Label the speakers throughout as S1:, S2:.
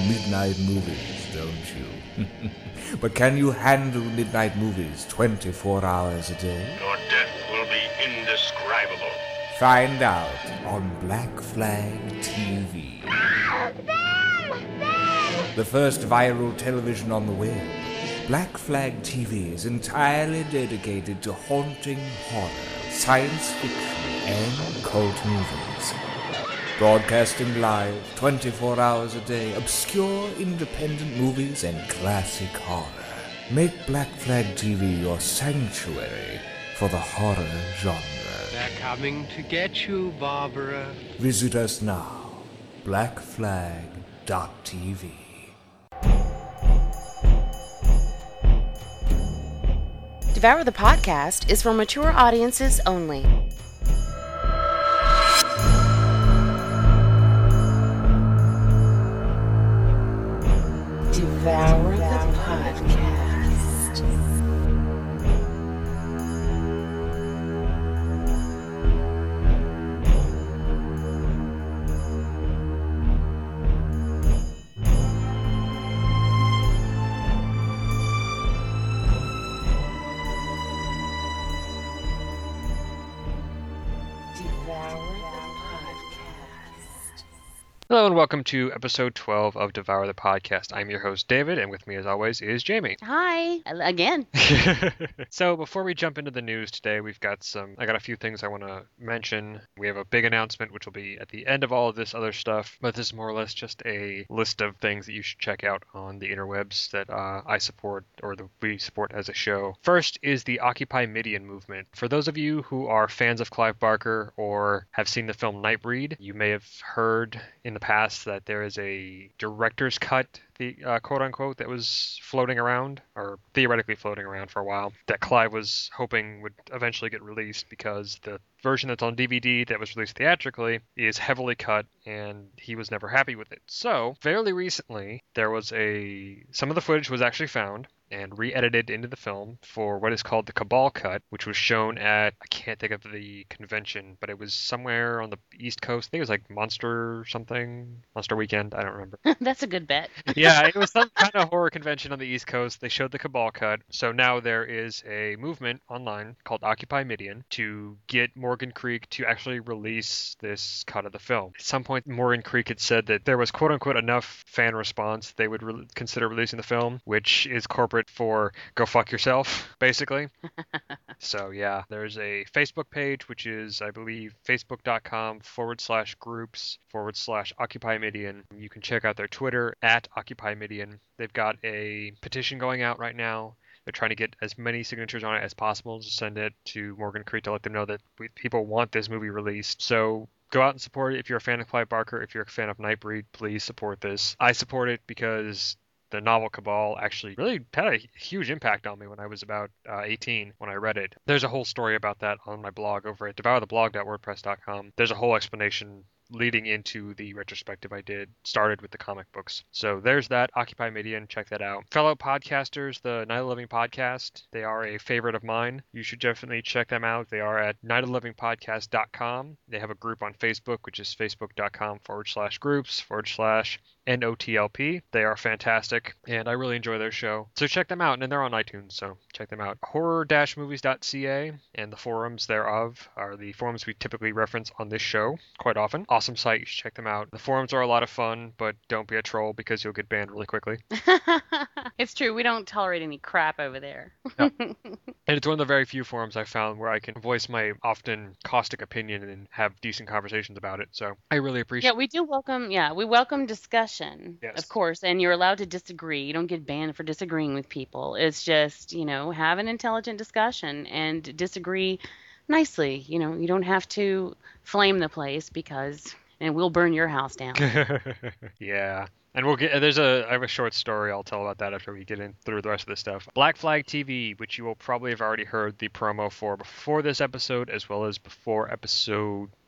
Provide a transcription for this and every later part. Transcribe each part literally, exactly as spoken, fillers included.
S1: midnight movies, don't you? But can you handle midnight movies twenty-four hours a day?
S2: Your death will be indescribable.
S1: Find out on Black Flag T V. The first viral television on the web, Black Flag T V is entirely dedicated to haunting horror, science fiction, and cult movies. Broadcasting live, twenty-four hours a day, obscure independent movies and classic horror. Make Black Flag T V your sanctuary for the horror genre.
S3: They're coming to get you, Barbara.
S1: Visit us now, black flag dot t v.
S4: Devour the Podcast is for mature audiences only. Devour the Podcast.
S5: Hello and welcome to episode twelve of Devour the Podcast. I'm your host, David, and with me as always is Jamie.
S4: Hi, again.
S5: So before we jump into the news today, we've got some, I got a few things I want to mention. We have a big announcement, which will be at the end of all of this other stuff, but this is more or less just a list of things that you should check out on the interwebs that uh, I support, or that we support as a show. First is the Occupy Midian movement. For those of you who are fans of Clive Barker or have seen the film Nightbreed, you may have heard in the past that there is a director's cut, the uh, quote unquote, that was floating around, or theoretically floating around for a while, that Clive was hoping would eventually get released because the version that's on D V D that was released theatrically is heavily cut and he was never happy with it. So fairly recently there was a some of the footage was actually found and re-edited into the film for what is called the Cabal cut, which was shown at, I can't think of the convention, but it was somewhere on the East Coast. I think it was like Monster something, Monster Weekend, I don't remember.
S4: That's a good bet.
S5: Yeah, it was some kind of horror convention on the East Coast. They showed the Cabal cut. So now there is a movement online called Occupy Midian to get Morgan Creek to actually release this cut of the film. At some point, Morgan Creek had said that there was quote unquote enough fan response they would re- consider releasing the film, which is corporate for go fuck yourself, basically. So yeah, there's a Facebook page, which is, I believe, facebook.com forward slash groups forward slash Occupy Midian. You can check out their Twitter at Occupy Midian. They've got a petition going out right now. They're trying to get as many signatures on it as possible to send it to Morgan Creek to let them know that we, people want this movie released. So go out and support it. If you're a fan of Clive Barker, if you're a fan of Nightbreed, please support this. I support it because the novel Cabal actually really had a huge impact on me when I was about uh, eighteen when I read it. There's a whole story about that on my blog over at devour the blog dot wordpress dot com. There's a whole explanation leading into the retrospective I did, started with the comic books. So there's that, Occupy Midian, check that out. Fellow podcasters, the Night of the Living Podcast, they are a favorite of mine. You should definitely check them out. They are at night of the living podcast dot com. They have a group on Facebook, which is facebook.com forward slash groups forward slash N O T L P. They are fantastic, and I really enjoy their show. So check them out, and they're on iTunes, so check them out. horror dash movies dot c a and the forums thereof are the forums we typically reference on this show quite often. Awesome site, you should check them out. The forums are a lot of fun, but don't be a troll because you'll get banned really quickly.
S4: It's true, we don't tolerate any crap over there.
S5: No. And it's one of the very few forums I found where I can voice my often caustic opinion and have decent conversations about it, so I really appreciate it.
S4: Yeah, we do welcome, yeah, we welcome discussion,
S5: Yes.
S4: of course, and you're allowed to disagree. You don't get banned for disagreeing with people. It's just, you know, have an intelligent discussion and disagree nicely. You know, you don't have to flame the place because, and we'll burn your house down.
S5: Yeah. And we'll get, there's a, I have a short story I'll tell about that after we get in through the rest of this stuff. Black Flag T V, which you will probably have already heard the promo for before this episode, as well as before episode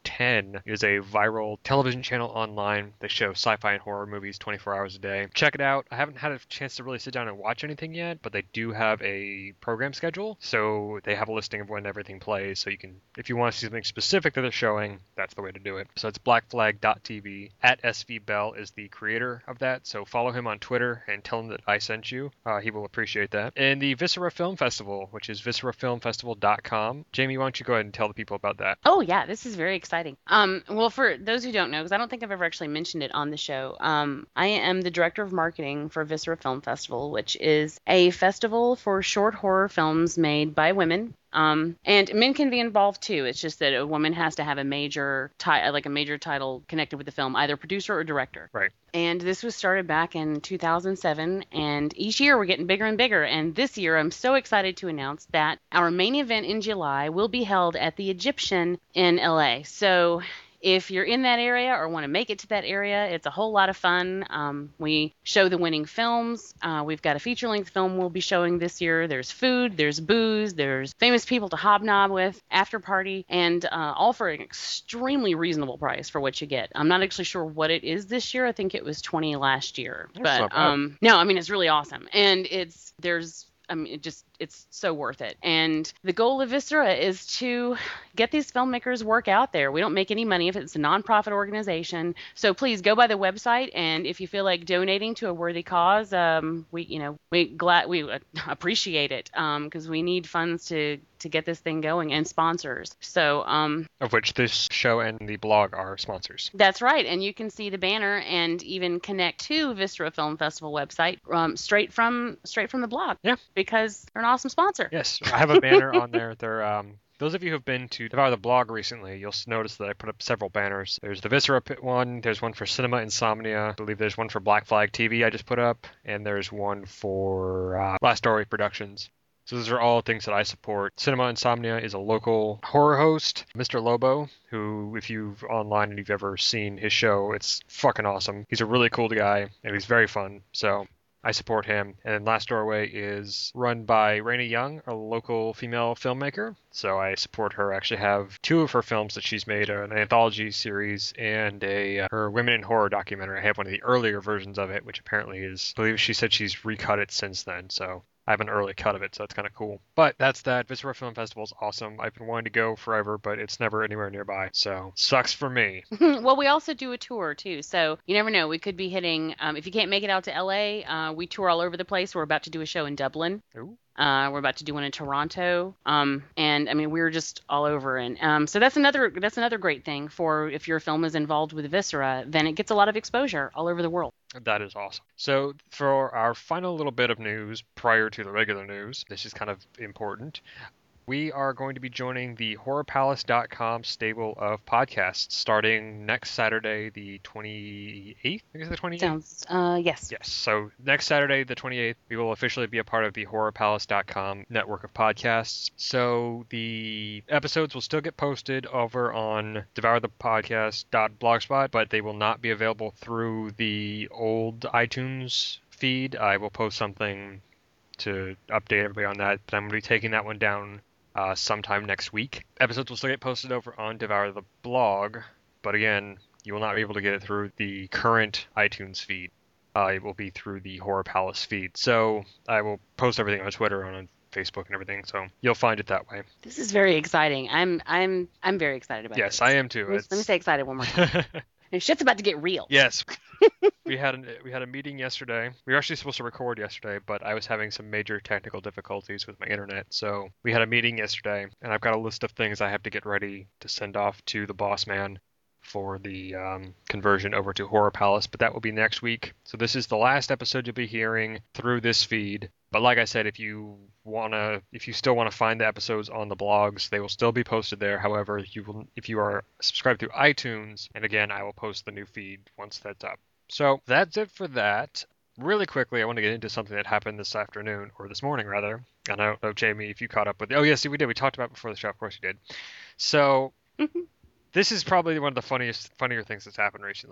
S5: ten is a viral television channel online. They show sci-fi and horror movies twenty-four hours a day. Check it out. I haven't had a chance to really sit down and watch anything yet, but they do have a program schedule. So they have a listing of when everything plays. So you can, if you want to see something specific that they're showing, that's the way to do it. So it's black flag dot t v. At S V Bell is the creator of that. So follow him on Twitter and tell him that I sent you. Uh, he will appreciate that. And the Viscera Film Festival, which is viscera film festival dot com. Jamie, why don't you go ahead and tell the people about that?
S4: Oh yeah, this is very exciting. Um, well, for those who don't know, because I don't think I've ever actually mentioned it on the show, um, I am the director of marketing for Viscera Film Festival, which is a festival for short horror films made by women. Um, and men can be involved too. It's just that a woman has to have a major ti- like a major title connected with the film, either producer or director.
S5: Right.
S4: And this was started back in two thousand seven, and each year we're getting bigger and bigger. And this year I'm so excited to announce that our main event in July will be held at the Egyptian in L A. So if you're in that area or want to make it to that area, it's a whole lot of fun. Um, we show the winning films. Uh, we've got a feature-length film we'll be showing this year. There's food, there's booze, there's famous people to hobnob with, after party, and uh, all for an extremely reasonable price for what you get. I'm not actually sure what it is this year. I think it was twenty last year.
S5: That's
S4: but
S5: not bad.
S4: um, no, I mean, it's really awesome. And it's there's I mean, it just, it's so worth it. And the goal of Viscera is to get these filmmakers' work out there. We don't make any money if it's a nonprofit organization. So please go by the website, and if you feel like donating to a worthy cause, um, we, you know, we glad we appreciate it because um, we need funds to to get this thing going and sponsors. So, um,
S5: of which this show and the blog are sponsors.
S4: That's right. And you can see the banner and even connect to Viscera Film Festival website um, straight from straight from the blog.
S5: Yeah.
S4: Because they're an awesome sponsor.
S5: Yes. I have a banner on there. They're, um, those of you who have been to Devour the Blog recently, you'll notice that I put up several banners. There's the Viscera pit one, there's one for Cinema Insomnia, I believe there's one for Black Flag T V I just put up, and there's one for uh, Last Story Productions. So those are all things that I support. Cinema Insomnia is a local horror host, Mister Lobo, who, if you've online and you've ever seen his show, it's fucking awesome. He's a really cool guy, and he's very fun, so I support him. And then Last Doorway is run by Raina Young, a local female filmmaker. So I support her. I actually have two of her films that she's made, an anthology series and a uh, her Women in Horror documentary. I have one of the earlier versions of it, which apparently is, I believe she said she's recut it since then. So I have an early cut of it, so it's kind of cool. But that's that. Viscera Film Festival is awesome. I've been wanting to go forever, but it's never anywhere nearby. So sucks for me.
S4: Well, we also do a tour too, so you never know. We could be hitting. Um, if you can't make it out to L A, uh, we tour all over the place. We're about to do a show in Dublin.
S5: Ooh.
S4: Uh, we're about to do one in Toronto, um, and I mean we're just all over. And um, so that's another that's another great thing for if your film is involved with Viscera, then it gets a lot of exposure all over the world.
S5: That is awesome. So for our final little bit of news prior to the regular news, this is kind of important. We are going to be joining the horror palace dot com stable of podcasts starting next Saturday, the twenty-eighth. I think it's the twenty-eighth.
S4: Sounds, uh, yes.
S5: Yes. So next Saturday, the twenty-eighth, we will officially be a part of the horror palace dot com network of podcasts. So the episodes will still get posted over on devour the podcast dot blogspot, but they will not be available through the old iTunes feed. I will post something to update everybody on that, but I'm going to be taking that one down Uh, sometime next week. Episodes will still get posted over on Devour the Blog, but again, you will not be able to get it through the current iTunes feed. Uh, it will be through the Horror Palace feed. So I will post everything on Twitter and on Facebook and everything, so you'll find it that way.
S4: This is very exciting. I'm I'm I'm very excited about it.
S5: Yes, I am too.
S4: Let me, let me say excited one more time. And shit's about to get real.
S5: Yes. we had a, we had a meeting yesterday. We were actually supposed to record yesterday, but I was having some major technical difficulties with my internet. So we had a meeting yesterday, and I've got a list of things I have to get ready to send off to the boss man for the um, conversion over to Horror Palace, but that will be next week. So this is the last episode you'll be hearing through this feed. But like I said, if you wanna, if you still want to find the episodes on the blogs, they will still be posted there. However, you will, if you are subscribed through iTunes, and again, I will post the new feed once that's up. So that's it for that. Really quickly, I want to get into something that happened this afternoon, or this morning rather. And I don't know, Jamie, if you caught up with. Oh yes, we did. We talked about it before the show. Of course you did. So this is probably one of the funniest, funnier things that's happened recently.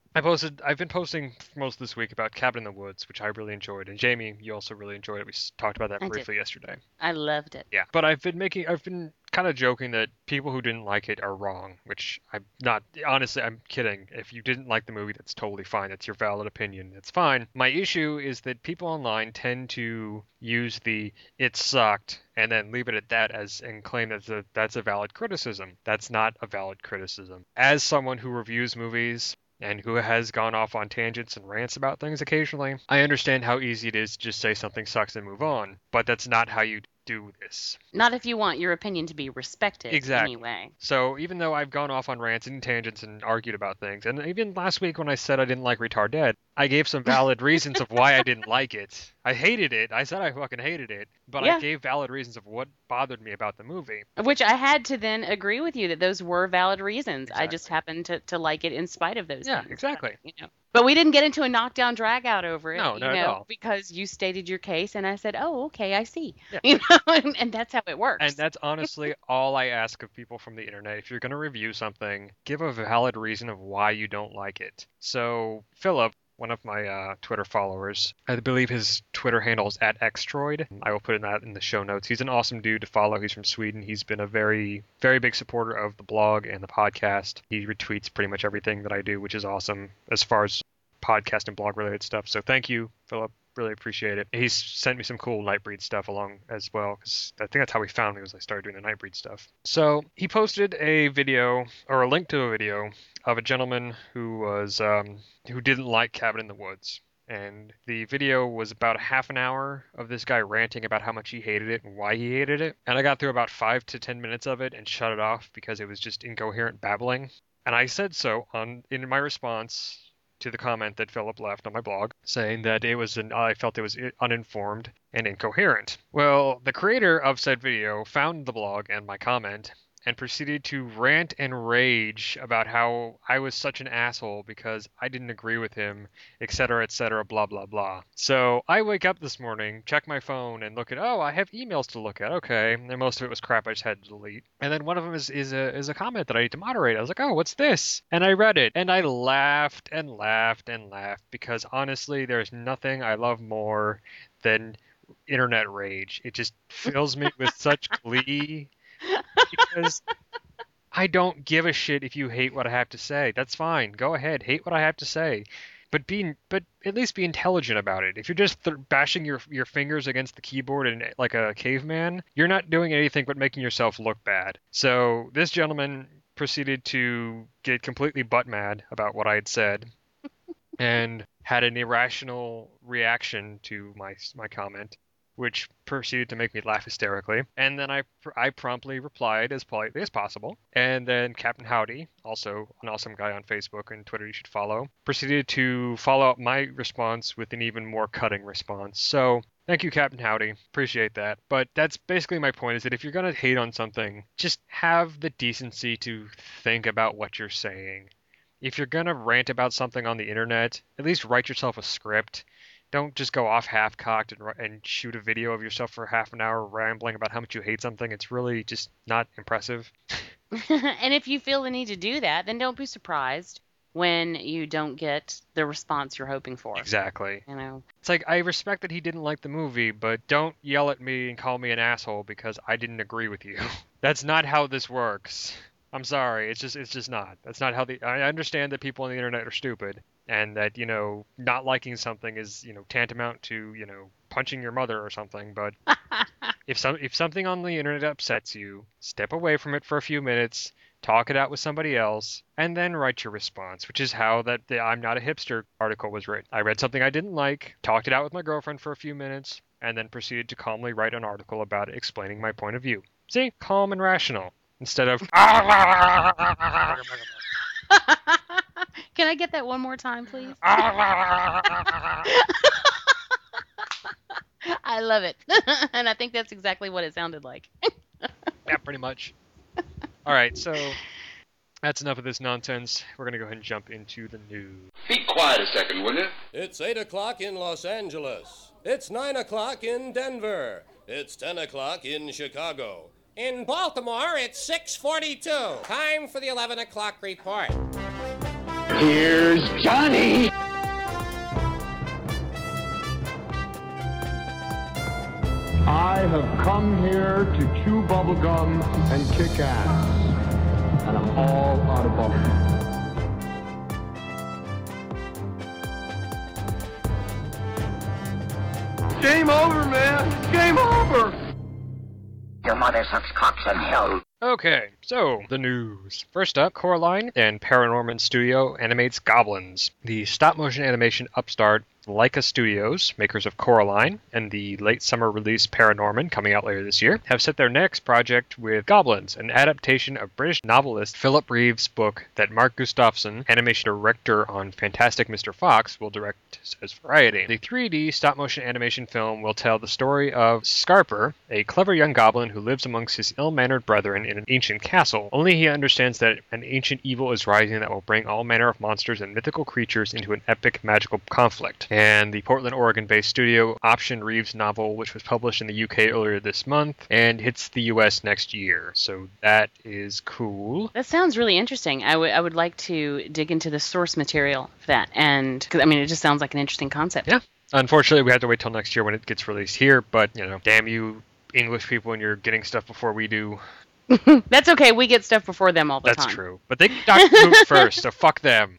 S5: I posted. I've been posting most of this week about Cabin in the Woods, which I really enjoyed, and Jamie, you also really enjoyed it. We s- talked about that
S4: I did.
S5: briefly yesterday.
S4: I loved it.
S5: Yeah, but I've been making. I've been kind of joking that people who didn't like it are wrong, which I'm not. Honestly, I'm kidding. If you didn't like the movie, that's totally fine. That's your valid opinion. That's fine. My issue is that people online tend to use the "it sucked" and then leave it at that as and claim that a, that's a valid criticism. That's not a valid criticism. As someone who reviews movies and who has gone off on tangents and rants about things occasionally, I understand how easy it is to just say something sucks and move on, but that's not how you do this.
S4: Not if you want your opinion to be respected
S5: Exactly.
S4: anyway.
S5: So even though I've gone off on rants and tangents and argued about things, and even last week when I said I didn't like Retard Dead, I gave some valid reasons of why I didn't like it. I hated it. I said I fucking hated it, but
S4: Yeah.
S5: I gave valid reasons of what bothered me about the movie.
S4: Which I had to then agree with you that those were valid reasons. I just
S5: Exactly.
S4: happened to, to like it in spite of those
S5: Yeah,
S4: things.
S5: exactly.
S4: You know. But we didn't get into a knockdown drag out over it,
S5: No,
S4: you
S5: not
S4: know,
S5: at all.
S4: because you stated your case and I said, "Oh, okay, I see."
S5: Yeah.
S4: You know, and, and that's how it works.
S5: And that's honestly all I ask of people from the internet. If you're going to review something, give a valid reason of why you don't like it. So, Philip, one of my uh, Twitter followers, I believe his Twitter handle is at Xtroid. I will put that in the show notes. He's an awesome dude to follow. He's from Sweden. He's been a very, very big supporter of the blog and the podcast. He retweets pretty much everything that I do, which is awesome as far as podcast and blog related stuff. So thank you, Philip. Really appreciate it. He's sent me some cool Nightbreed stuff along as well, because I think that's how we found me, was I started doing the Nightbreed stuff. So he posted a video, or a link to a video, of a gentleman who was um, who didn't like Cabin in the Woods. And the video was about a half an hour of this guy ranting about how much he hated it and why he hated it. And I got through about five to ten minutes of it and shut it off because it was just incoherent babbling. And I said so on in my response to the comment that Philip left on my blog, saying that it was an I felt it was uninformed and incoherent. Well, the creator of said video found the blog and my comment and proceeded to rant and rage about how I was such an asshole because I didn't agree with him, et cetera, et cetera, blah, blah, blah. So I wake up this morning, check my phone, and look at, oh, I have emails to look at. Okay, and most of it was crap I just had to delete. And then one of them is, is, a, is a comment that I need to moderate. I was like, oh, what's this? And I read it, and I laughed and laughed and laughed because honestly, there's nothing I love more than internet rage. It just fills me with such glee. Because I don't give a shit if you hate what I have to say. That's fine. Go ahead. Hate what I have to say. But be, but at least be intelligent about it. If you're just th- bashing your your fingers against the keyboard and like a caveman, you're not doing anything but making yourself look bad. So this gentleman proceeded to get completely butt mad about what I had said and had an irrational reaction to my my comment, which proceeded to make me laugh hysterically. And then I I promptly replied as politely as possible. And then Captain Howdy, also an awesome guy on Facebook and Twitter you should follow, proceeded to follow up my response with an even more cutting response. So thank you, Captain Howdy. Appreciate that. But that's basically my point, is that if you're going to hate on something, just have the decency to think about what you're saying. If you're going to rant about something on the internet, at least write yourself a script. Don't just go off half-cocked and, and shoot a video of yourself for half an hour rambling about how much you hate something. It's really just not impressive.
S4: And if you feel the need to do that, then don't be surprised when you don't get the response you're hoping for.
S5: Exactly.
S4: You know.
S5: It's like, I respect that he didn't like the movie, but don't yell at me and call me an asshole because I didn't agree with you. That's not how this works. I'm sorry. It's just it's just not. That's not how the I understand that people on the internet are stupid and that, you know, not liking something is, you know, tantamount to, you know, punching your mother or something, but if some if something on the internet upsets you, step away from it for a few minutes, talk it out with somebody else, and then write your response, which is how that the I'm Not a Hipster article was written. I read something I didn't like, talked it out with my girlfriend for a few minutes, and then proceeded to calmly write an article about it explaining my point of view. See? Calm and rational. Instead of...
S4: Can I get that one more time, please? I love it. And I think that's exactly what it sounded like.
S5: Yeah, pretty much. All right, so that's enough of this nonsense. We're going to go ahead and jump into the news.
S6: Be quiet a second, will you?
S7: It's eight o'clock in Los Angeles. It's nine o'clock in Denver. It's ten o'clock in Chicago. In Baltimore, it's six forty-two. Time for the eleven o'clock report.
S6: Here's Johnny.
S8: I have come here to chew bubblegum and kick ass. And I'm all out of bubblegum. Game over, man! Game over!
S9: Your mother sucks cocks in hell.
S5: Okay, so, the news. First up, Coraline and Paranorman Studio animates Goblins. The stop-motion animation upstart Laika Studios, makers of Coraline, and the late summer release Paranorman, coming out later this year, have set their next project with Goblins, an adaptation of British novelist Philip Reeve's book that Mark Gustafson, animation director on Fantastic Mister Fox, will direct, says Variety. The three D stop-motion animation film will tell the story of Scarper, a clever young goblin who lives amongst his ill-mannered brethren in an ancient castle. Only he understands that an ancient evil is rising that will bring all manner of monsters and mythical creatures into an epic magical conflict. And the Portland, Oregon-based studio optioned Reeves' novel, which was published in the U K earlier this month, and hits the U S next year. So that is cool.
S4: That sounds really interesting. I would I would like to dig into the source material for that, and because I mean, it just sounds like an interesting concept.
S5: Yeah. Unfortunately, we have to wait till next year when it gets released here. But you know, damn you, English people, and you're getting stuff before we do.
S4: That's okay. We get stuff before them all the
S5: That's
S4: time.
S5: That's true. But they got Who first, so fuck them.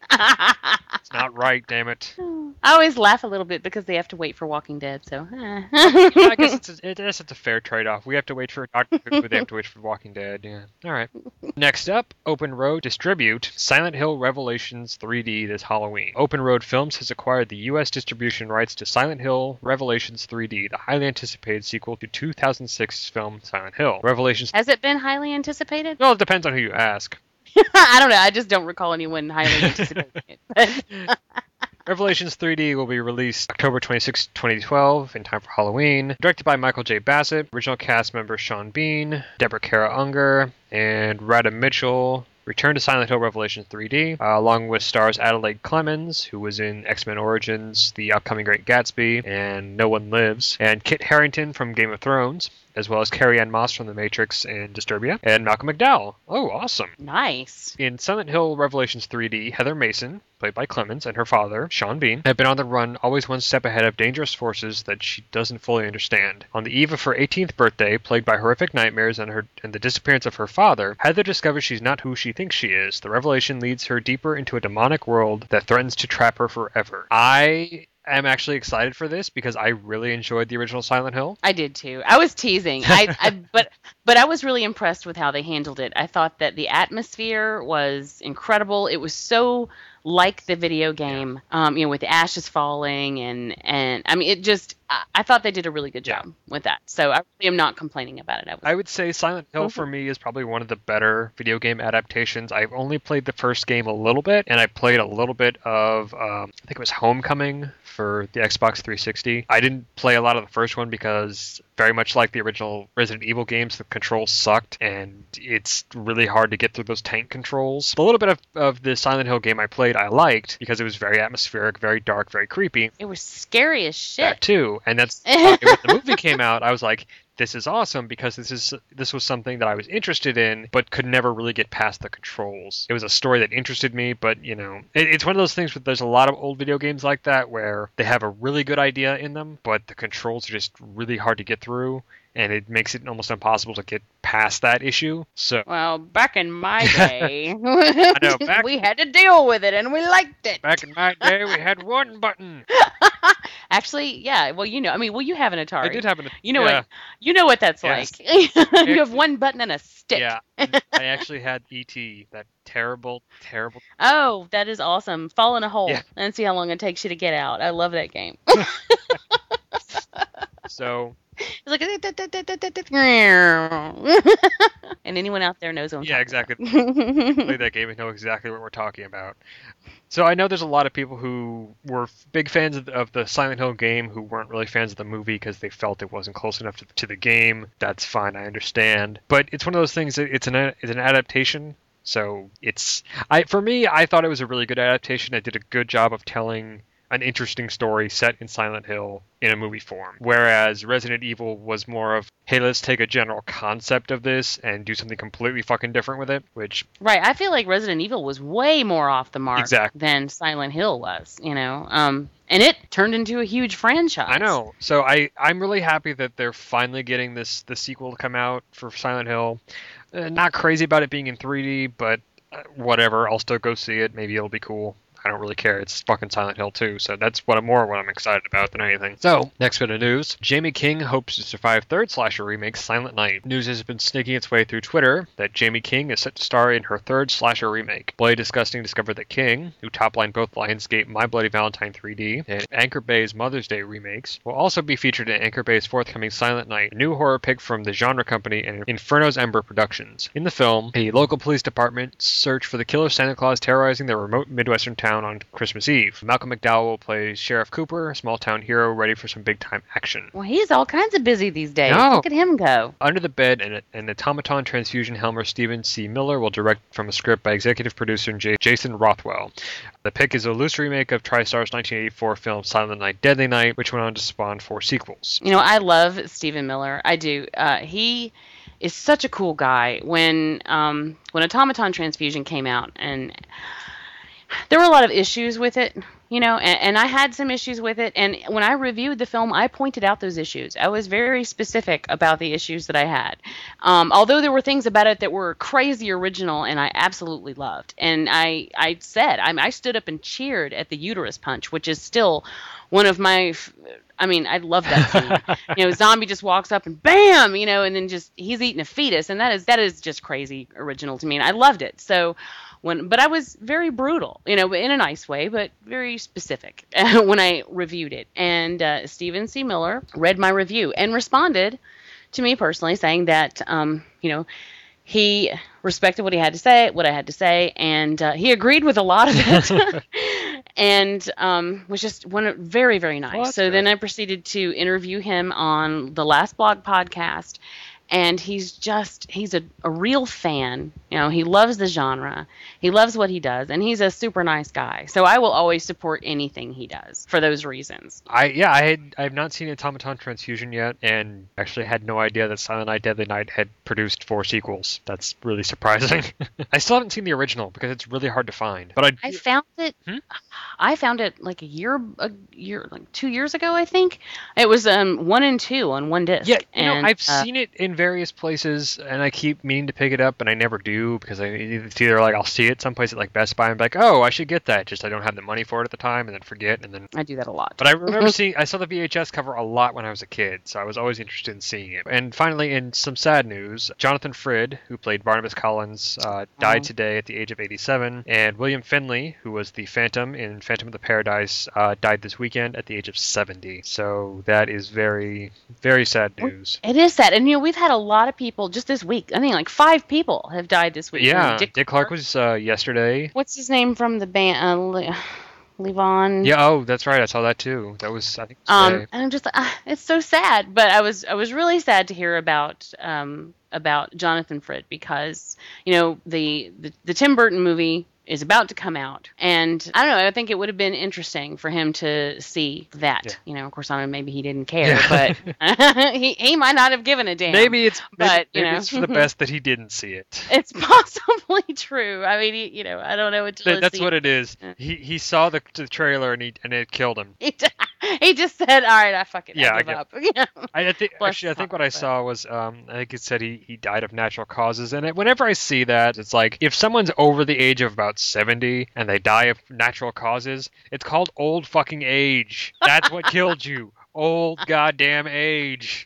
S5: It's not right, damn it.
S4: I always laugh a little bit because they have to wait for Walking Dead, so... eh.
S5: I guess it's a, it is it's a fair trade-off. We have to wait for Doctor Who, they have to wait for Walking Dead, yeah. Alright. Next up, Open Road distribute Silent Hill Revelations three D this Halloween. Open Road Films has acquired the U S distribution rights to Silent Hill Revelations three D, the highly anticipated sequel to two thousand six film Silent Hill. Revelations...
S4: Has it been highly anticipated?
S5: Well, it depends on who you ask.
S4: I don't know. I just don't recall anyone highly anticipating it. But
S5: Revelations three D will be released October twenty-sixth, twenty twelve, in time for Halloween. Directed by Michael J. Bassett, original cast members Sean Bean, Deborah Kara Unger, and Radha Mitchell return to Silent Hill Revelations three D, uh, along with stars Adelaide Clemens, who was in X-Men Origins, The Upcoming Great Gatsby, and No One Lives, and Kit Harington from Game of Thrones, as well as Carrie-Anne Moss from The Matrix and Disturbia, and Malcolm McDowell. Oh, awesome.
S4: Nice.
S5: In Silent Hill Revelations three D, Heather Mason, played by Clemens, and her father, Sean Bean, have been on the run, always one step ahead of dangerous forces that she doesn't fully understand. On the eve of her eighteenth birthday, plagued by horrific nightmares and, her, and the disappearance of her father, Heather discovers she's not who she thinks she is. The revelation leads her deeper into a demonic world that threatens to trap her forever. I... I'm actually excited for this because I really enjoyed the original Silent Hill.
S4: I did too. I was teasing. I, I but but I was really impressed with how they handled it. I thought that the atmosphere was incredible. It was so like the video game, um, you know, with the ashes falling and and I mean, it just. I, I thought they did a really good job yeah. with that. So I really am not complaining about it. I, was,
S5: I would say Silent Hill for me is probably one of the better video game adaptations. I've only played the first game a little bit, and I played a little bit of um, I think it was Homecoming for the Xbox three sixty. I didn't play a lot of the first one because very much like the original Resident Evil games, the controls sucked, and it's really hard to get through those tank controls. A little bit of, of the Silent Hill game I played, I liked because it was very atmospheric, very dark, very creepy.
S4: It was scary as shit.
S5: That too, and that's uh, when the movie came out, I was like, this is awesome because this is this was something that I was interested in, but could never really get past the controls. It was a story that interested me, but you know, it, it's one of those things where there's a lot of old video games like that where they have a really good idea in them, but the controls are just really hard to get through, and it makes it almost impossible to get past that issue. So
S4: well, back in my day,
S5: I know, back,
S4: we had to deal with it, and we liked it.
S5: Back in my day, we had one button.
S4: Actually, yeah. Well, you know, I mean, well, you have an Atari.
S5: I did have an.
S4: You know
S5: yeah.
S4: what? You know what that's
S5: yes.
S4: like. You have one button and a stick.
S5: Yeah, I actually had E T, that terrible, terrible.
S4: Oh, that is awesome! Fall in a hole
S5: yeah.
S4: and see how long it takes you to get out. I love that game.
S5: So.
S4: It's like, and anyone out there knows what I'm
S5: yeah,
S4: talking
S5: exactly.
S4: about.
S5: Play that game and know exactly what we're talking about. So I know there's a lot of people who were big fans of the, of the Silent Hill game who weren't really fans of the movie because they felt it wasn't close enough to, to the game. That's fine, I understand. But it's one of those things that it's an it's an adaptation. So it's I for me, I thought it was a really good adaptation. It did a good job of telling an interesting story set in Silent Hill in a movie form. Whereas Resident Evil was more of, hey, let's take a general concept of this and do something completely fucking different with it, which...
S4: Right, I feel like Resident Evil was way more off the mark
S5: exactly.
S4: than Silent Hill was, you know? Um, and it turned into a huge franchise.
S5: I know. So I, I'm really happy that they're finally getting this the sequel to come out for Silent Hill. Uh, not crazy about it being in three D, but uh, whatever. I'll still go see it. Maybe it'll be cool. I don't really care. It's fucking Silent Hill two, so that's what I'm more what I'm excited about than anything. So, next bit of news. Jamie King hopes to survive third slasher remake Silent Night. News has been sneaking its way through Twitter that Jamie King is set to star in her third slasher remake. Bloody Disgusting discovered that King, who top-lined both Lionsgate My Bloody Valentine three D and Anchor Bay's Mother's Day remakes, will also be featured in Anchor Bay's forthcoming Silent Night, a new horror pick from the genre company and Inferno's Ember Productions. In the film, a local police department search for the killer Santa Claus terrorizing their remote Midwestern town on Christmas Eve. Malcolm McDowell will play Sheriff Cooper, a small-town hero ready for some big-time action.
S4: Well, he's all kinds of busy these days.
S5: No.
S4: Look at him go.
S5: Under the Bed and an automaton transfusion helmer Stephen C. Miller will direct from a script by executive producer J- Jason Rothwell. The pick is a loose remake of TriStar's nineteen eighty-four film Silent Night, Deadly Night, which went on to spawn four sequels.
S4: You know, I love Stephen Miller. I do. Uh, he is such a cool guy. When um, when Automaton Transfusion came out, and there were a lot of issues with it, you know, and, and I had some issues with it. And when I reviewed the film, I pointed out those issues. I was very specific about the issues that I had. Um, although there were things about it that were crazy original and I absolutely loved. And I, I said, I, I stood up and cheered at the uterus punch, which is still one of my... I mean, I love that scene. You know, zombie just walks up and bam, you know, and then just he's eating a fetus, and that is that is just crazy original to me, and I loved it. So when, but I was very brutal, you know, in a nice way, but very specific when I reviewed it. And uh, Stephen C. Miller read my review and responded to me personally, saying that, um, you know, he respected what he had to say, what I had to say, and uh, he agreed with a lot of it. And um, was just one very, very nice. Well, so good. Then I proceeded to interview him on the Last Blog podcast, and he's just, he's a, a real fan. You know, he loves the genre. He loves what he does, and he's a super nice guy. So I will always support anything he does for those reasons.
S5: I yeah, I had I have not seen Automaton Transfusion yet, and actually had no idea that Silent Night, Deadly Night had produced four sequels. That's really surprising. I still haven't seen the original because it's really hard to find. But I
S4: I found it. Hmm? I found it like a year, a year, like two years ago, I think. It was um one and two on one disc.
S5: Yeah, you
S4: and,
S5: know, I've
S4: uh,
S5: seen it in various places, and I keep meaning to pick it up, and I never do because I, it's either like I'll see it someplace at like Best Buy and be like, oh, I should get that. Just I don't have the money for it at the time, and then forget, and then
S4: I do that a lot.
S5: But I remember seeing, I saw the V H S cover a lot when I was a kid, so I was always interested in seeing it. And finally, in some sad news, Jonathan Frid, who played Barnabas Collins, uh, died oh. today at the age of eighty-seven, and William Finley, who was the Phantom in Phantom of the Paradise, uh, died this weekend at the age of seventy. So that is very, very sad news.
S4: It is sad, and you know we've had a lot of people just this week. I think like five people have died this week.
S5: Yeah,
S4: Dick,
S5: Dick Clark was uh, yesterday.
S4: What's his name from the band? Uh, Le- Levon.
S5: Yeah, oh, that's right. I saw that too. That was, I think, today.
S4: Um, and I'm just, uh, it's so sad. But I was, I was really sad to hear about, um, about Jonathan Frid because, you know, the, the, the Tim Burton movie is about to come out, and I don't know, I think it would have been interesting for him to see that. Yeah. You know, of course, I don't know, maybe he didn't care, yeah. but he he might not have given a damn.
S5: Maybe it's maybe,
S4: but, you
S5: maybe
S4: know.
S5: it's for the best that he didn't see it.
S4: It's possibly true. I mean, he, you know, I don't know until
S5: that, That's
S4: see.
S5: what it is. He he saw the, the trailer and he and it killed him.
S4: He, he just said, "All right, I fucking
S5: yeah,
S4: I give
S5: I
S4: up." You know?
S5: I, I think actually, I think what I saw was, um, I think it said he, he died of natural causes, and it, whenever I see that, it's like if someone's over the age of about seventy and they die of natural causes, it's called old fucking age. That's what killed you. Old goddamn age.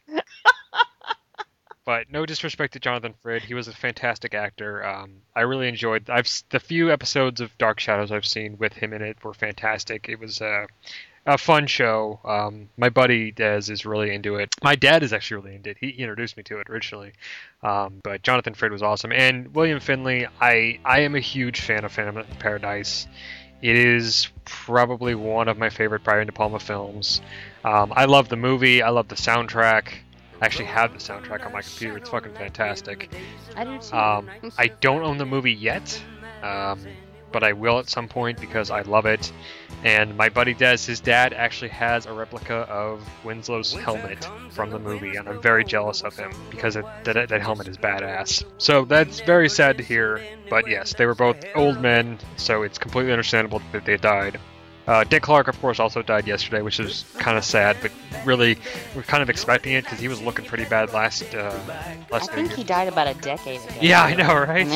S5: But no disrespect to Jonathan Frid, he was a fantastic actor. Um, I really enjoyed. I've the few episodes of Dark Shadows I've seen with him in it were fantastic. It was uh, a fun show. Um, my buddy Des is really into it. My dad is actually really into it. He introduced me to it originally. Um, but Jonathan Frid was awesome. And William Finley, I, I am a huge fan of Phantom of Paradise. It is probably one of my favorite Brian De Palma films. Um, I love the movie. I love the soundtrack. I actually have the soundtrack on my computer. It's fucking fantastic.
S4: I do too.
S5: Um, I don't own the movie yet. Um, but I will at some point because I love it. And my buddy Des, his dad actually has a replica of Winslow's helmet from the movie, and I'm very jealous of him because it, that, that helmet is badass. So that's very sad to hear, but yes, they were both old men, so it's completely understandable that they died. Uh, Dick Clark, of course, also died yesterday, which is kind of sad, but really, we're kind of expecting it because he was looking pretty bad last uh, last
S4: I think
S5: year.
S4: he died about a decade ago.
S5: Yeah, I know, right?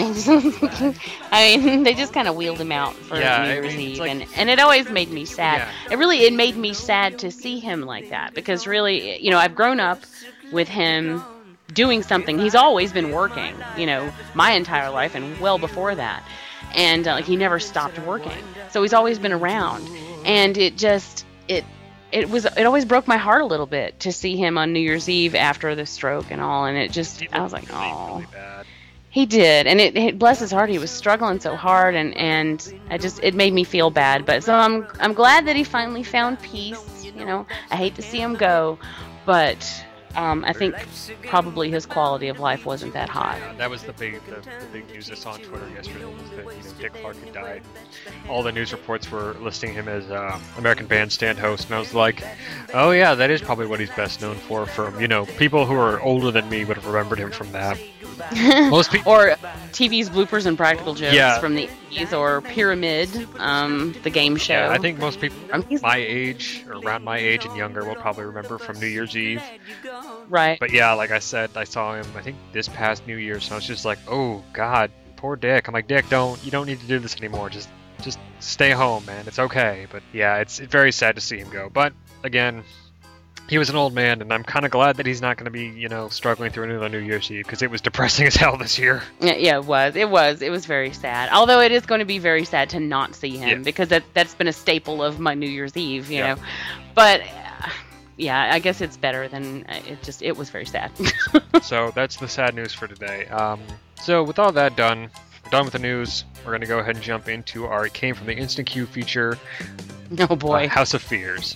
S4: I mean, they just kind of wheeled him out for
S5: Yeah,
S4: New
S5: I
S4: Year's
S5: mean, it's
S4: Eve,
S5: like-
S4: and, and it always made me sad.
S5: Yeah.
S4: It really, it made me sad to see him like that, because really, you know, I've grown up with him doing something. He's always been working, you know, my entire life and well before that. And uh, like he never stopped working, so he's always been around. And it just it it was it always broke my heart a little bit to see him on New Year's Eve after the stroke and all. And it just I was like, oh,
S5: Really bad.
S4: he did. And it, it bless his heart, he was struggling so hard, and and I just it made me feel bad. But so I'm I'm glad that he finally found peace. You know, I hate to see him go, but. Um, I think probably his quality of life wasn't that high.
S5: Yeah, that was the big the, the big news I saw on Twitter yesterday was that you know Dick Clark had died. All the news reports were listing him as uh, American Bandstand host, and I was like, oh yeah, that is probably what he's best known for. From you know people who are older than me would have remembered him from that. Most people.
S4: Or T V's bloopers and practical jokes
S5: Yeah.
S4: from the eighties, or Pyramid, um, the game show.
S5: Yeah, I think most people
S4: Um, he's-
S5: my age or around my age and younger will probably remember from New Year's Eve.
S4: Right.
S5: But yeah, like I said, I saw him I think this past New Year's, so I was just like, oh God, poor Dick. I'm like, Dick, don't you don't need to do this anymore. Just just stay home, man. It's okay. But yeah, it's, it's very sad to see him go. But again, he was an old man, and I'm kind of glad that he's not going to be, you know, struggling through another New Year's Eve because it was depressing as hell this year.
S4: Yeah, yeah, it was. It was. It was very sad. Although it is going to be very sad to not see him
S5: Yeah.
S4: because that that's been a staple of my New Year's Eve, you
S5: Yeah.
S4: know. But uh, yeah, I guess it's better than it. Just it was very sad.
S5: So that's the sad news for today. Um, so with all that done, we're done with the news. We're going to go ahead and jump into our It Came from the Instant Queue feature,
S4: Oh boy.
S5: uh, House of Fears.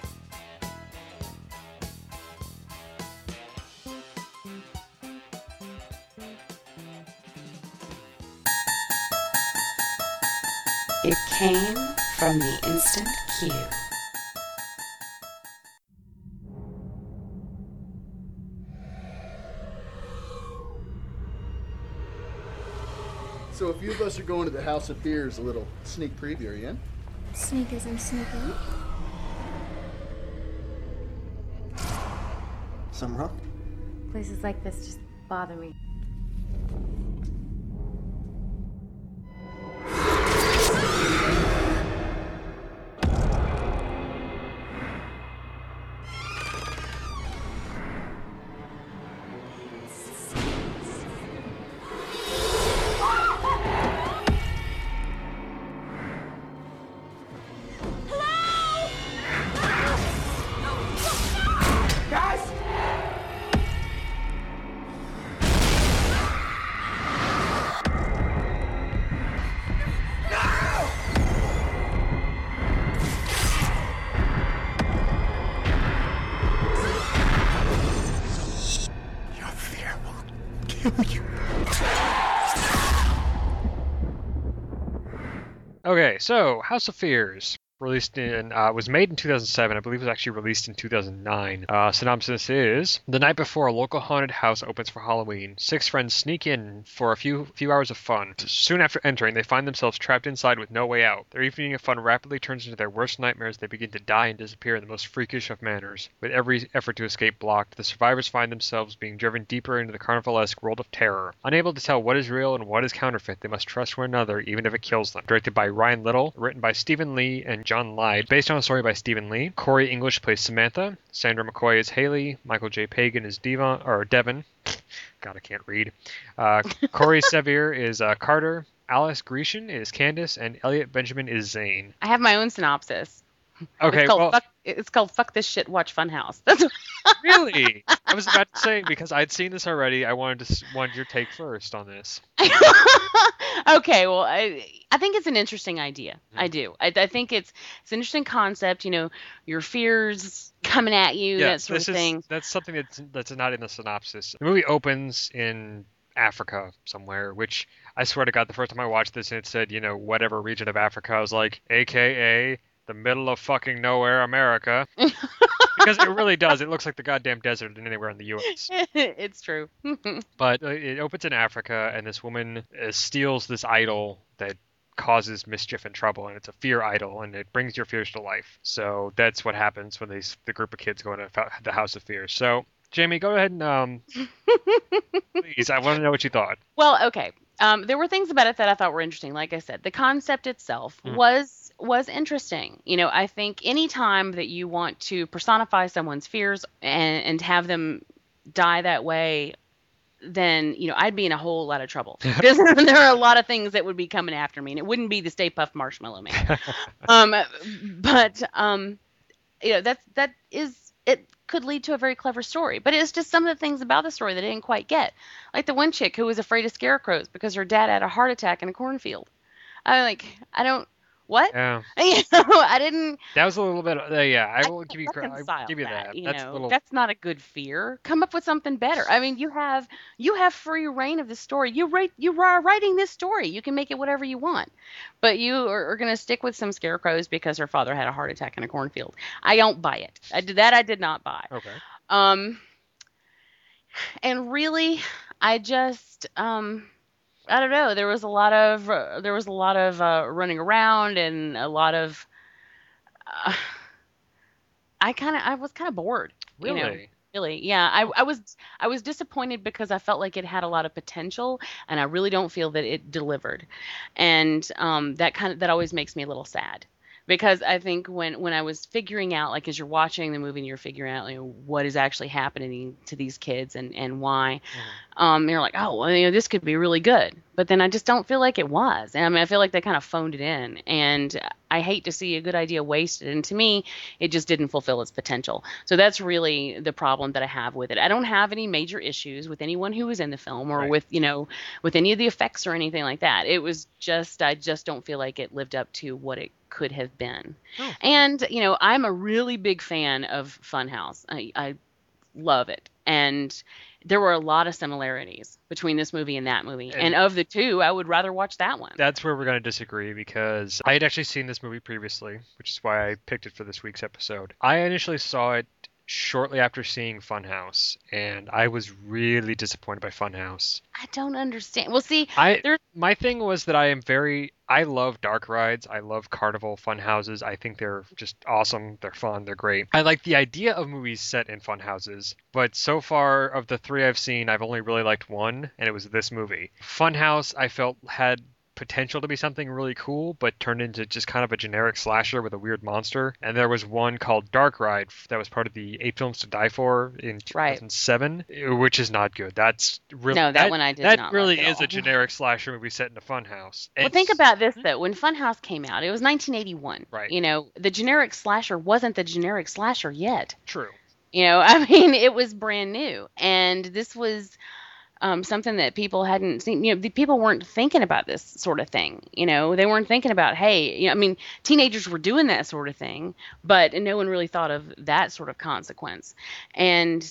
S10: It came from the instant queue.
S11: So a few of us are going to the House of Fears, a little sneak preview, are you in?
S12: Sneak as in sneaking.
S11: Something wrong?
S12: Places like this just bother me.
S5: Okay, so House of Fears released in uh, was made in two thousand seven. I believe it was actually released in two thousand nine. Uh, synopsis is: the night before a local haunted house opens for Halloween, six friends sneak in for a few few hours of fun. Soon after entering, they find themselves trapped inside with no way out. Their evening of fun rapidly turns into their worst nightmares. They begin to die and disappear in the most freakish of manners. With every effort to escape blocked, the survivors find themselves being driven deeper into the carnivalesque world of terror. Unable to tell what is real and what is counterfeit, they must trust one another even if it kills them. Directed by Ryan Little, written by Stephen Lee and John Lyde, based on a story by Stephen Lee. Corey English plays Samantha. Sandra McCoy is Haley. Michael J. Pagan is Devon or Devon. God, I can't read. Uh, Corey Sevier is uh, Carter. Alice Grecian is Candace, and Elliot Benjamin is Zane.
S4: I have my own synopsis.
S5: Okay,
S4: it's called
S5: well,
S4: fuck, it's called Fuck This Shit, Watch Funhouse. That's what
S5: really? I was about to say, because I'd seen this already, I wanted to s- wanted your take first on this.
S4: Okay, well, I I think it's an interesting idea. I do. I, I think it's it's an interesting concept. You know, your fears coming at you,
S5: Yeah,
S4: that sort
S5: this
S4: of
S5: is
S4: thing.
S5: that's something that's that's not in the synopsis. The movie opens in Africa somewhere, which I swear to God, the first time I watched this and it said, you know, whatever region of Africa, I was like, A K A the middle of fucking nowhere, America. Because it really does. It looks like the goddamn desert anywhere in the U S.
S4: It's true.
S5: But uh, it opens in Africa, and this woman uh, steals this idol that causes mischief and trouble, and it's a fear idol, and it brings your fears to life. So that's what happens when these the group of kids go into fa- the House of Fears. So, Jamie, go ahead and um, please, I want to know what you thought.
S4: Well, okay. Um, there were things about it that I thought were interesting. Like I said, the concept itself
S5: Mm.
S4: was was interesting. You know, I think any time that you want to personify someone's fears and, and have them die that way, then, you know, I'd be in a whole lot of trouble. Because there are a lot of things that would be coming after me, and it wouldn't be the Stay Puft Marshmallow Man. um, but, um, you know, that's, that is, it could lead to a very clever story. But it's just some of the things about the story that I didn't quite get. Like the one chick who was afraid of scarecrows because her dad had a heart attack in a cornfield. I'm like, I don't, what?
S5: Yeah.
S4: You know, I didn't.
S5: That was a little bit. Uh, yeah, I will
S4: I
S5: give you.
S4: can't
S5: I'll
S4: reconcile
S5: give you
S4: that.
S5: that.
S4: You
S5: That's
S4: know,
S5: a little.
S4: that's not a good fear. Come up with something better. I mean, you have you have free reign of the story. You write you are writing this story. You can make it whatever you want, but you are, are going to stick with some scarecrows because her father had a heart attack in a cornfield. I don't buy it. I did that. I did not buy.
S5: Okay.
S4: Um. And really, I just um. I don't know. There was a lot of uh, there was a lot of uh, running around and a lot of. Uh, I kind of I was kind of bored.
S5: Really?
S4: You know, really, yeah. I I was I was disappointed because I felt like it had a lot of potential, and I really don't feel that it delivered, and um, that kind of that always makes me a little sad. Because I think when, when I was figuring out, like as you're watching the movie and you're figuring out, you know, what is actually happening to these kids and, and why, mm-hmm. um, you're like, oh, well, you know, this could be really good. But then I just don't feel like it was. And I mean, I feel like they kind of phoned it in. And I hate to see a good idea wasted. And to me, it just didn't fulfill its potential. So that's really the problem that I have with it. I don't have any major issues with anyone who was in the film or right. with, you know, with any of the effects or anything like that. It was just, I just don't feel like it lived up to what it could have been. Oh. And, you know, I'm a really big fan of Funhouse. I, I love it. And there were a lot of similarities between this movie and that movie. And, and of the two, I would rather watch that one.
S5: That's where we're going to disagree because I had actually seen this movie previously, which is why I picked it for this week's episode. I initially saw it shortly after seeing Funhouse, and I was really disappointed by Funhouse.
S4: I don't understand. Well, see,
S5: I there, my thing was that I am very, I love dark rides. I love carnival fun houses. I think they're just awesome. They're fun. They're great. I like the idea of movies set in fun houses, but so far of the three I've seen, I've only really liked one, and it was this movie. Funhouse, I felt had potential to be something really cool, but turned into just kind of a generic slasher with a weird monster. And there was one called Dark Ride that was part of the Eight Films to Die For in two thousand seven, right. which is not good. That's really
S4: no, that, that one I did
S5: that
S4: not
S5: really
S4: like
S5: is
S4: all.
S5: a generic slasher movie set in a funhouse.
S4: Well, think about this though. When Funhouse came out, it was nineteen eighty-one.
S5: Right.
S4: You know, the generic slasher wasn't the generic slasher yet.
S5: True.
S4: You know, I mean, it was brand new, and this was. Um, something that people hadn't seen, you know, the people weren't thinking about this sort of thing. You know, they weren't thinking about, hey, you know, I mean, teenagers were doing that sort of thing, but no one really thought of that sort of consequence. And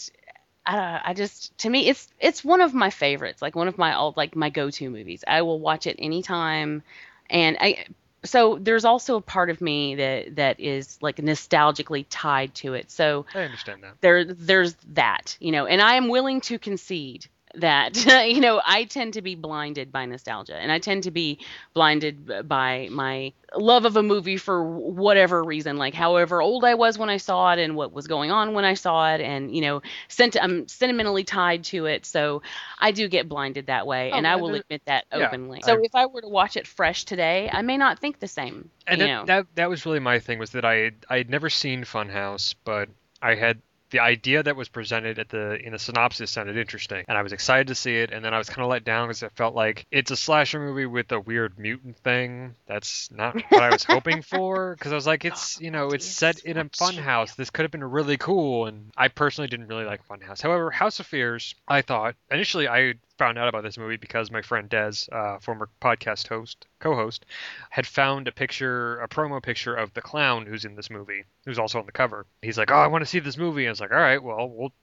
S4: I, I just, to me, it's it's one of my favorites, like one of my old, like my go-to movies. I will watch it anytime, and I. So there's also a part of me that that is like nostalgically tied to it. So
S5: I understand that.
S4: There, there's that, you know, and I am willing to concede that, you know, I tend to be blinded by nostalgia, and I tend to be blinded by my love of a movie for whatever reason, like however old I was when I saw it and what was going on when I saw it, and, you know, sent, I'm sentimentally tied to it, so I do get blinded that way, oh, and I will there, admit that
S5: yeah,
S4: openly. So I, if I were to watch it fresh today, I may not think the same.
S5: And
S4: you
S5: that,
S4: know.
S5: that that was really my thing, was that I had, I had never seen Funhouse, but I had the idea that was presented at the in the synopsis sounded interesting, and I was excited to see it, and then I was kind of let down because it felt like it's a slasher movie with a weird mutant thing. That's not what I was hoping for, because I was like, it's, you know, it's set in a funhouse. This could have been really cool, and I personally didn't really like Funhouse. However, House of Fears, I thought, initially I found out about this movie because my friend Des, uh, former podcast host, co-host, had found a picture, a promo picture of the clown who's in this movie, who's also on the cover. He's like, oh, I want to see this movie. And I was like, all right, well, we'll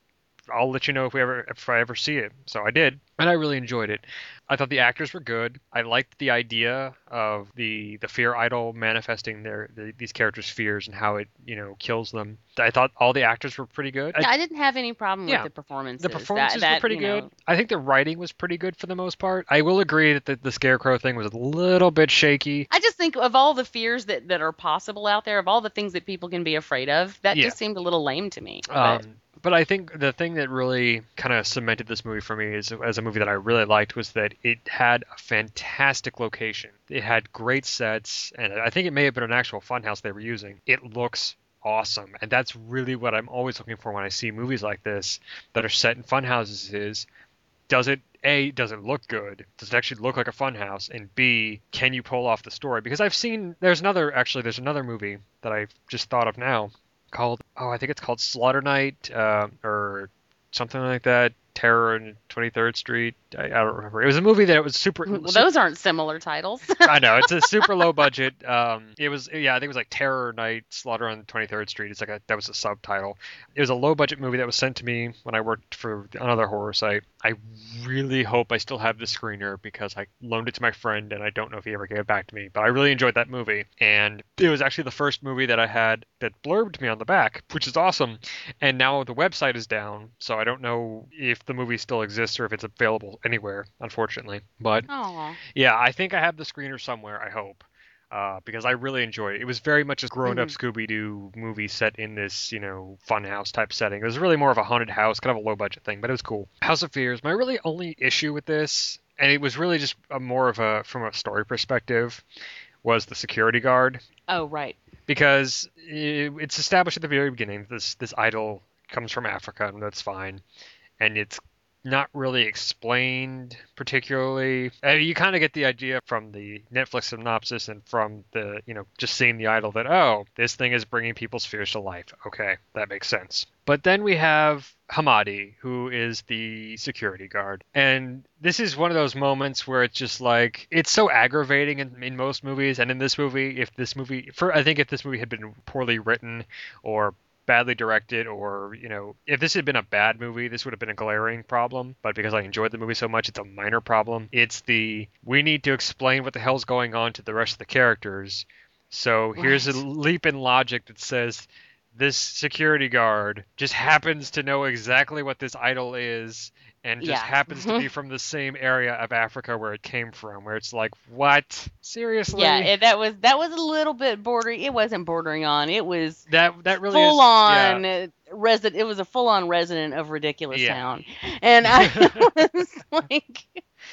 S5: I'll let you know if we ever if I ever see it. So I did, and I really enjoyed it. I thought the actors were good. I liked the idea of the the fear idol manifesting their the, these characters' fears and how it you know kills them. I thought all the actors were pretty good.
S4: Yeah,
S5: I,
S4: I didn't have any problem
S5: yeah,
S4: with the performances.
S5: the performances
S4: that, that,
S5: were pretty
S4: you
S5: good.
S4: know,
S5: I think the writing was pretty good for the most part. I will agree that the, the Scarecrow thing was a little bit shaky.
S4: I just think of all the fears that, that are possible out there, of all the things that people can be afraid of, that
S5: Yeah.
S4: just seemed a little lame to me.
S5: Um,
S4: But
S5: but I think the thing that really kind of cemented this movie for me is, as a movie that I really liked was that it had a fantastic location. It had great sets, and I think it may have been an actual funhouse they were using. It looks awesome, and that's really what I'm always looking for when I see movies like this that are set in funhouses is, does it, A, does it look good? Does it actually look like a funhouse? And B, can you pull off the story? Because I've seen, there's another, actually, there's another movie that I've just thought of now called, oh, I think it's called Slaughter Night, uh, or something like that. Terror in twenty-third Street. I, I don't remember. It was a movie that was super.
S4: well,
S5: super
S4: those aren't similar titles.
S5: I know, it's a super low budget. Um, it was, yeah, I think it was like Terror Night, Slaughter on twenty-third Street. It's like a, that was a subtitle. It was a low budget movie that was sent to me when I worked for another horror site. I really hope I still have the screener because I loaned it to my friend and I don't know if he ever gave it back to me. But I really enjoyed that movie, and it was actually the first movie that I had that blurbed me on the back, which is awesome. And now the website is down, so I don't know if the movie still exists or if it's available anywhere, unfortunately. But
S4: Aw.
S5: yeah, I think I have the screener somewhere, I hope. Uh, because I really enjoyed it. It was very much a grown-up
S4: Mm-hmm.
S5: Scooby-Doo movie set in this, you know, funhouse type setting. It was really more of a haunted house, kind of a low-budget thing, but it was cool. House of Fears, my really only issue with this, and it was really just a more of a, from a story perspective, was the security guard.
S4: Oh, right.
S5: Because it, it's established at the very beginning, this, this idol comes from Africa, and that's fine. And it's not really explained particularly. Uh, you kind of get the idea from the Netflix synopsis and from the, you know, just seeing the idol that, oh, this thing is bringing people's fears to life. Okay, that makes sense. But then we have Hamadi, who is the security guard. And this is one of those moments where it's just like, it's so aggravating in, in most movies. And in this movie, if this movie, for I think if this movie had been poorly written or badly directed, or, you know, if this had been a bad movie, this would have been a glaring problem. But because I enjoyed the movie so much, it's a minor problem. It's the, we need to explain what the hell's going on to the rest of the characters. So here's a leap in logic that says this security guard just happens to know exactly what this idol is, and just
S4: Yeah.
S5: happens to be from the same area of Africa where it came from, where it's like, what? Seriously?
S4: Yeah, it, that was that was a little bit bordering. It wasn't bordering on. It was
S5: that that really
S4: full
S5: is,
S4: on
S5: yeah.
S4: resident. It was a full on resident of Ridiculous
S5: Yeah.
S4: Town, and I was like,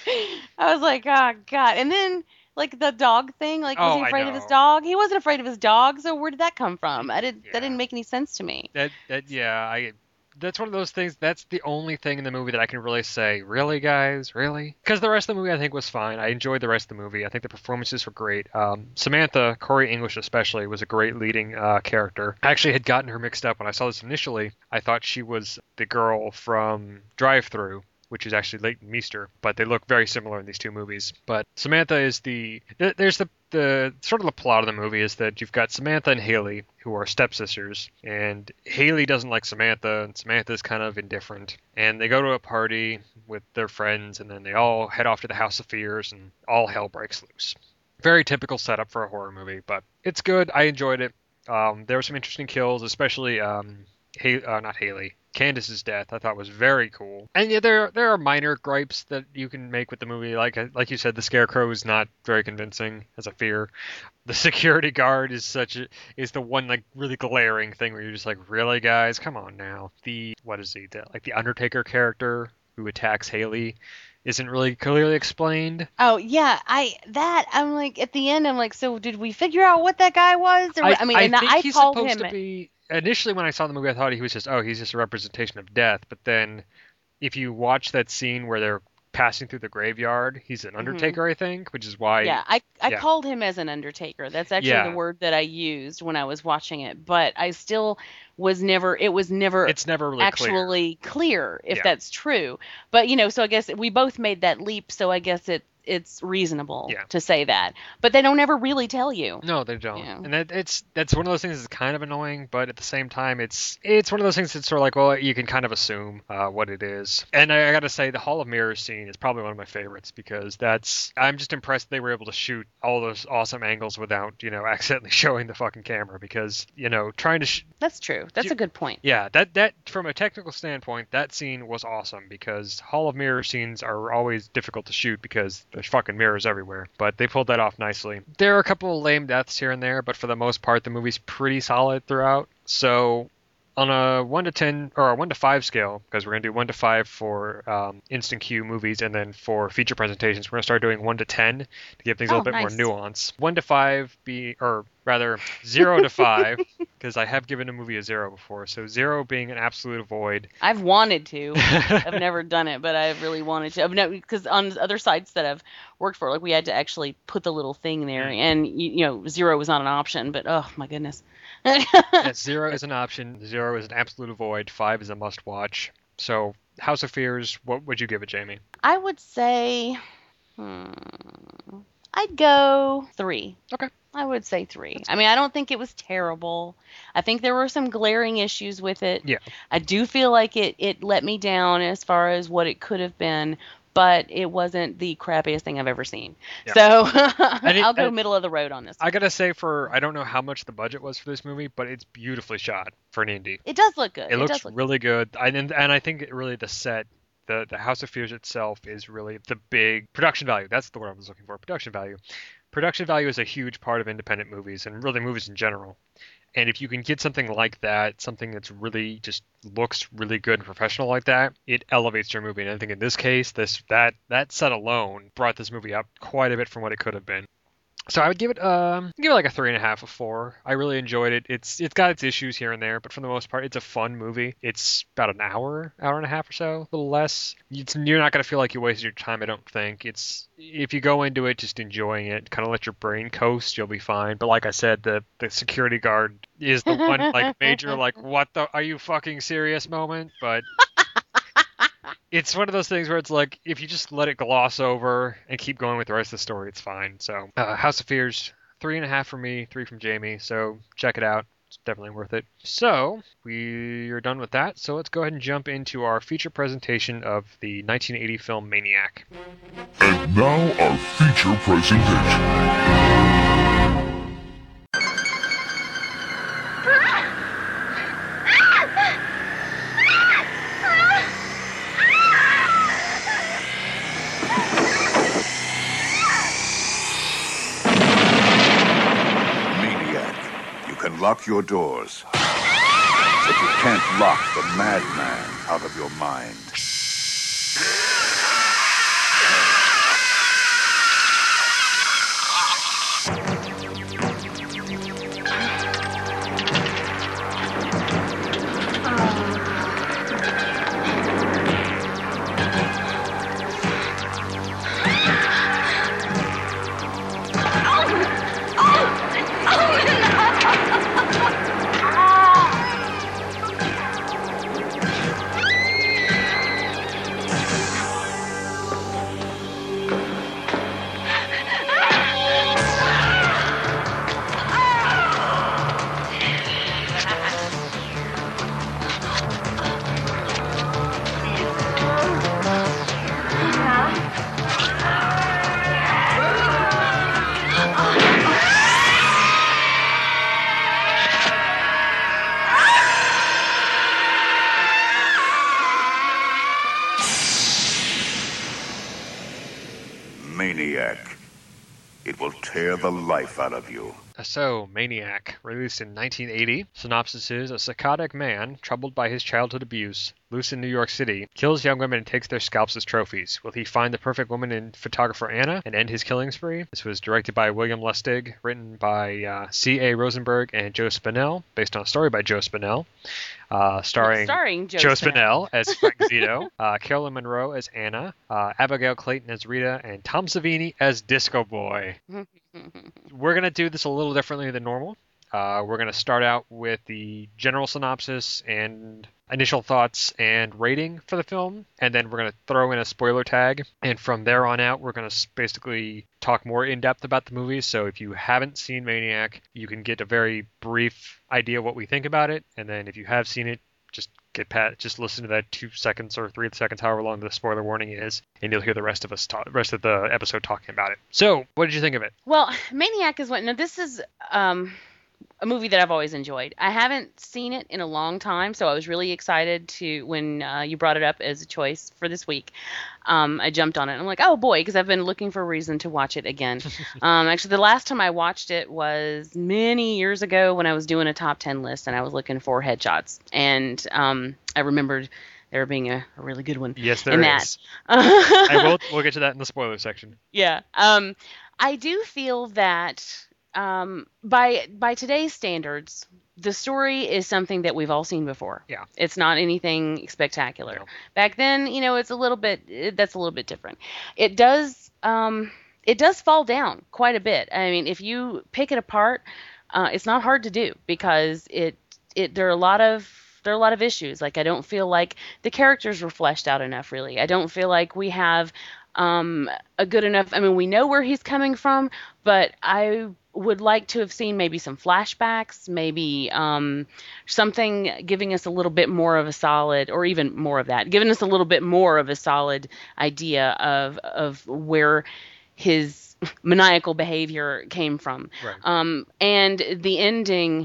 S4: I was like, oh god. And then like the dog thing, like was
S5: Oh,
S4: he
S5: I
S4: afraid of his
S5: know.
S4: dog? He wasn't afraid of his dog. So where did that come from? I did. That didn't make any sense to me.
S5: That that yeah, I that's one of those things. That's the only thing in the movie that I can really say, really, guys, really? Because the rest of the movie I think was fine. I enjoyed the rest of the movie. I think the performances were great. Um, Samantha, Corey English especially, was a great leading uh, character. I actually had gotten her mixed up when I saw this initially. I thought she was the girl from Drive Thru, which is actually Leighton Meester, but they look very similar in these two movies. But Samantha is the, th- there's the, the, sort of the plot of the movie is that you've got Samantha and Haley, who are stepsisters, and Haley doesn't like Samantha, and Samantha's kind of indifferent. And they go to a party with their friends, and then they all head off to the House of Fears, and all hell breaks loose. Very typical setup for a horror movie, but it's good. I enjoyed it. Um, there were some interesting kills, especially, um, Hay- uh, not Haley, Candace's death I thought was very cool. And yeah, there there are minor gripes that you can make with the movie. Like like you said, the Scarecrow is not very convincing as a fear. The security guard is such a is the one like really glaring thing where you're just like, really, guys, come on now. The what is he? The, like the Undertaker character who attacks Haley isn't really clearly explained.
S4: Oh yeah, I that I'm like at the end I'm like, so did we figure out what that guy was? Or,
S5: I,
S4: I mean,
S5: I
S4: and
S5: think
S4: I
S5: he's
S4: called
S5: supposed
S4: him.
S5: to be. Initially, when I saw the movie, I thought he was just, oh, he's just a representation of death. But then, if you watch that scene where they're passing through the graveyard, he's an Undertaker, I think, which is why.
S4: Yeah, I I
S5: yeah.
S4: called him as an Undertaker. That's actually
S5: Yeah.
S4: the word that I used when I was watching it. But I still was never. It was never.
S5: It's never really
S4: actually clear, if
S5: Yeah.
S4: that's true. But you know, so I guess we both made that leap. So I guess it it's reasonable
S5: Yeah.
S4: to say that. But they don't ever really tell you.
S5: No, they don't.
S4: Yeah.
S5: And that, it's that's one of those things that's kind of annoying, but at the same time, it's it's one of those things that's sort of like, well, you can kind of assume uh, what it is. And I, I got to say, the Hall of Mirrors scene is probably one of my favorites because that's I'm just impressed they were able to shoot all those awesome angles without, you know, accidentally showing the fucking camera because, you know, trying to. Sh-
S4: That's true. That's
S5: you,
S4: a good point.
S5: Yeah, that that from a technical standpoint, that scene was awesome because Hall of Mirrors scenes are always difficult to shoot because there's fucking mirrors everywhere. But they pulled that off nicely. There are a couple of lame deaths here and there, but for the most part, the movie's pretty solid throughout. So on a one to ten or a one to five scale, because we're gonna do one to five for um, instant queue movies, and then for feature presentations, we're gonna start doing one to ten to give things a
S4: Oh,
S5: little bit
S4: nice.
S5: more nuance. One to five be, or rather zero to five, because I have given a movie a zero before. So zero being an absolute void.
S4: I've wanted to. I've never done it, but I've really wanted to. I've never, because on other sites that I've worked for, like we had to actually put the little thing there, and you, you know, zero was not an option. But oh my goodness.
S5: Yeah, zero is an option. Zero is an absolute void. Five is a must-watch. So House of Fears, what would you give it, Jamie?
S4: I would say, hmm, I'd go three.
S5: Okay.
S4: I would say three. I mean, I don't think it was terrible. I think there were some glaring issues with it.
S5: Yeah.
S4: I do feel like it, it let me down as far as what it could have been, but it wasn't the crappiest thing I've ever seen.
S5: Yeah.
S4: So
S5: And it-
S4: I'll go
S5: and-
S4: middle of the road on this.
S5: I gotta say, for I don't know how much the budget was for this movie, but it's beautifully shot for an indie.
S4: It does look good.
S5: It looks
S4: does look
S5: really good, I, and and I think it really the set, the the House of Fears itself is really the big production value. That's the word I was looking for. Production value. Production value is a huge part of independent movies and really movies in general. And if you can get something like that, something that's really just looks really good and professional like that, it elevates your movie. And I think in this case, this that that set alone brought this movie up quite a bit from what it could have been. So I would give it um give it like a three and a half, a four. I really enjoyed it. It's it's got its issues here and there, but for the most part, it's a fun movie. It's about an hour, hour and a half or so, a little less. It's, you're not gonna feel like you wasted your time. I don't think. It's if you go into it just enjoying it, kind of let your brain coast, you'll be fine. But like I said, the the security guard is the one like major like what the are you fucking serious moment, but. It's one of those things where it's like, if you just let it gloss over and keep going with the rest of the story, it's fine. So, uh, House of Fears, three and a half from me, three from Jamie. So, check it out. It's definitely worth it. So, we are done with that. So, let's go ahead and jump into our feature presentation of the nineteen eighty film Maniac.
S13: And now, our feature presentation.
S14: Lock your doors, but you can't lock the madman out of your mind. Maniac. It will tear the life out of you.
S5: So, Maniac, released in nineteen eighty. Synopsis is, a psychotic man, troubled by his childhood abuse, loose in New York City, kills young women and takes their scalps as trophies. Will he find the perfect woman in photographer Anna and end his killing spree? This was directed by William Lustig, written by uh, C A Rosenberg and Joe Spinell, based on a story by Joe Spinell. Uh, starring,
S4: starring Joe,
S5: Joe
S4: Spinell.
S5: Spinell as Frank Zito, uh, Carolyn Monroe as Anna, uh, Abigail Clayton as Rita, and Tom Savini as Disco Boy. We're going to do this a little differently than normal. Uh, we're going to start out with the general synopsis and initial thoughts and rating for the film, and then we're going to throw in a spoiler tag, and from there on out we're going to basically talk more in depth about the movie. So if you haven't seen Maniac, you can get a very brief idea of what we think about it, and then if you have seen it, just get pat just listen to that two seconds or three seconds, however long the spoiler warning is, and you'll hear the rest of us talk, rest of the episode talking about it. So what did you think of it?
S4: Well, Maniac is what now this is um a movie that I've always enjoyed. I haven't seen it in a long time, so I was really excited to when uh, you brought it up as a choice for this week. Um, I jumped on it. I'm like, oh boy, because I've been looking for a reason to watch it again. um, actually, the last time I watched it was many years ago when I was doing a top ten list and I was looking for headshots, and um, I remembered there being a, a really good one.
S5: Yes, there
S4: in
S5: is.
S4: That.
S5: I will. We'll get to that in the spoiler section.
S4: Yeah. Um, I do feel that. Um, by by today's standards, the story is something that we've all seen before.
S5: Yeah.
S4: It's not anything spectacular.
S5: No.
S4: Back then, you know, it's a little bit it, that's a little bit different. It does um it does fall down quite a bit. I mean, if you pick it apart, uh, it's not hard to do because it it there are a lot of there are a lot of issues. Like I don't feel like the characters were fleshed out enough really. I don't feel like we have um a good enough I mean, we know where he's coming from, but I would like to have seen maybe some flashbacks, maybe um, something giving us a little bit more of a solid, or even more of that, giving us a little bit more of a solid idea of of where his maniacal behavior came from.
S5: Right.
S4: Um, and the ending,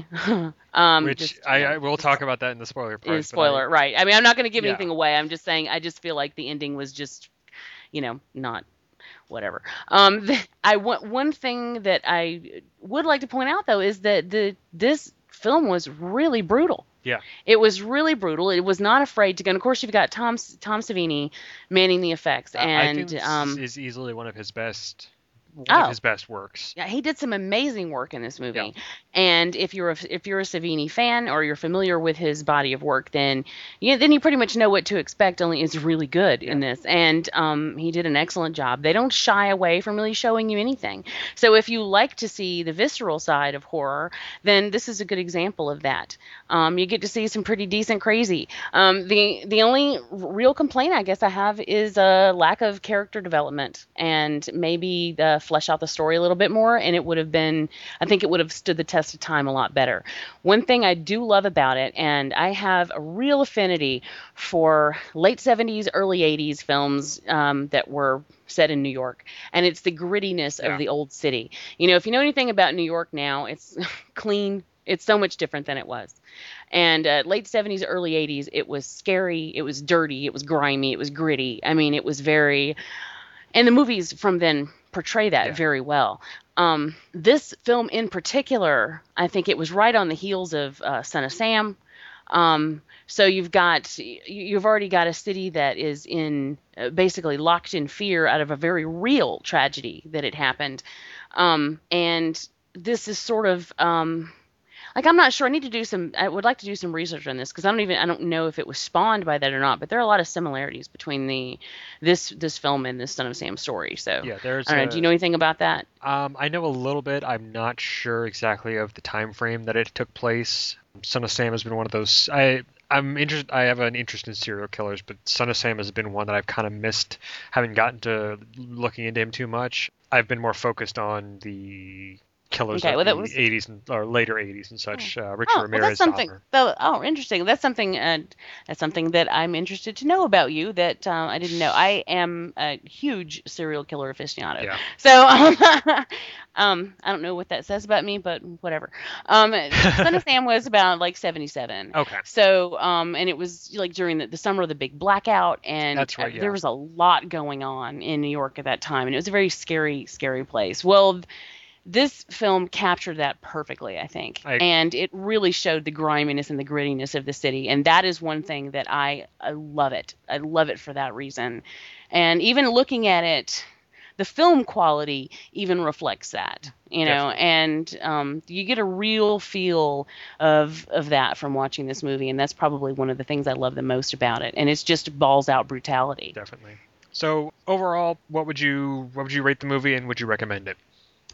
S4: um,
S5: which
S4: just,
S5: I,
S4: you know,
S5: I will talk about that in the spoiler part.
S4: in spoiler, I, right? I mean, I'm not going to give
S5: yeah.
S4: anything away. I'm just saying, I just feel like the ending was just, you know, not. Whatever. Um, the, I want one thing that I would like to point out though is that the this film was really brutal.
S5: Yeah.
S4: It was really brutal. It was not afraid to go. And of course, you've got Tom Tom Savini manning the effects,
S5: uh,
S4: and
S5: I think this
S4: um,
S5: is easily one of his best. One
S4: oh.
S5: of his best works.
S4: Yeah, he did some amazing work in this movie.
S5: Yeah.
S4: And if you're a, if you're a Savini fan or you're familiar with his body of work, then you then you pretty much know what to expect. Only it's really good yeah. in this, and um, he did an excellent job. They don't shy away from really showing you anything. So if you like to see the visceral side of horror, then this is a good example of that. Um, you get to see some pretty decent crazy. Um, the the only real complaint I guess I have is a lack of character development, and maybe the flesh out the story a little bit more, and it would have been, I think it would have stood the test of time a lot better. One thing I do love about it, and I have a real affinity for late seventies, early eighties films um, that were set in New York, and it's the grittiness yeah. of the old city. You know, if you know anything about New York now, it's clean. It's so much different than it was. And uh, late seventies, early eighties, it was scary, it was dirty, it was grimy, it was gritty. I mean, it was very... And the movies from then portray that yeah. very well. Um, this film in particular, I think it was right on the heels of uh, Son of Sam. Um, so you've got, you've already got a city that is in uh, basically locked in fear out of a very real tragedy that had happened. Um, and this is sort of, um, like, I'm not sure. I need to do some, I would like to do some research on this because I don't even, I don't know if it was spawned by that or not, but there are a lot of similarities between the, this, this film and this Son of Sam story. So,
S5: yeah, there's,
S4: I don't know,
S5: a,
S4: do you know anything about that?
S5: Um, I know a little bit. I'm not sure exactly of the time frame that it took place. Son of Sam has been one of those, I, I'm interested, I have an interest in serial killers, but Son of Sam has been one that I've kind of missed, haven't gotten to looking into him too much. I've been more focused on the killers
S4: okay,
S5: of
S4: well,
S5: the
S4: was...
S5: eighties and or later eighties and such. Uh, Richard
S4: oh,
S5: Ramirez.
S4: Well, that's something. That, oh, interesting. That's something. Uh, that's something that I'm interested to know about you that uh, I didn't know. I am a huge serial killer aficionado.
S5: Yeah.
S4: So um, um, I don't know what that says about me, but whatever. Um, Son of Sam was about like seventy-seven.
S5: Okay.
S4: So um, and it was like during the, the summer of the big blackout, and
S5: that's right, yeah.
S4: there was a lot going on in New York at that time, and it was a very scary, scary place. Well. This film captured that perfectly, I think,
S5: I,
S4: and it really showed the griminess and the grittiness of the city, and that is one thing that I, I love it. I love it for that reason, and even looking at it, the film quality even reflects that, you know,
S5: definitely.
S4: and um, you get a real feel of of that from watching this movie, and that's probably one of the things I love the most about it, and it's just balls out brutality.
S5: Definitely. So overall, what would you what would you rate the movie, and would you recommend it?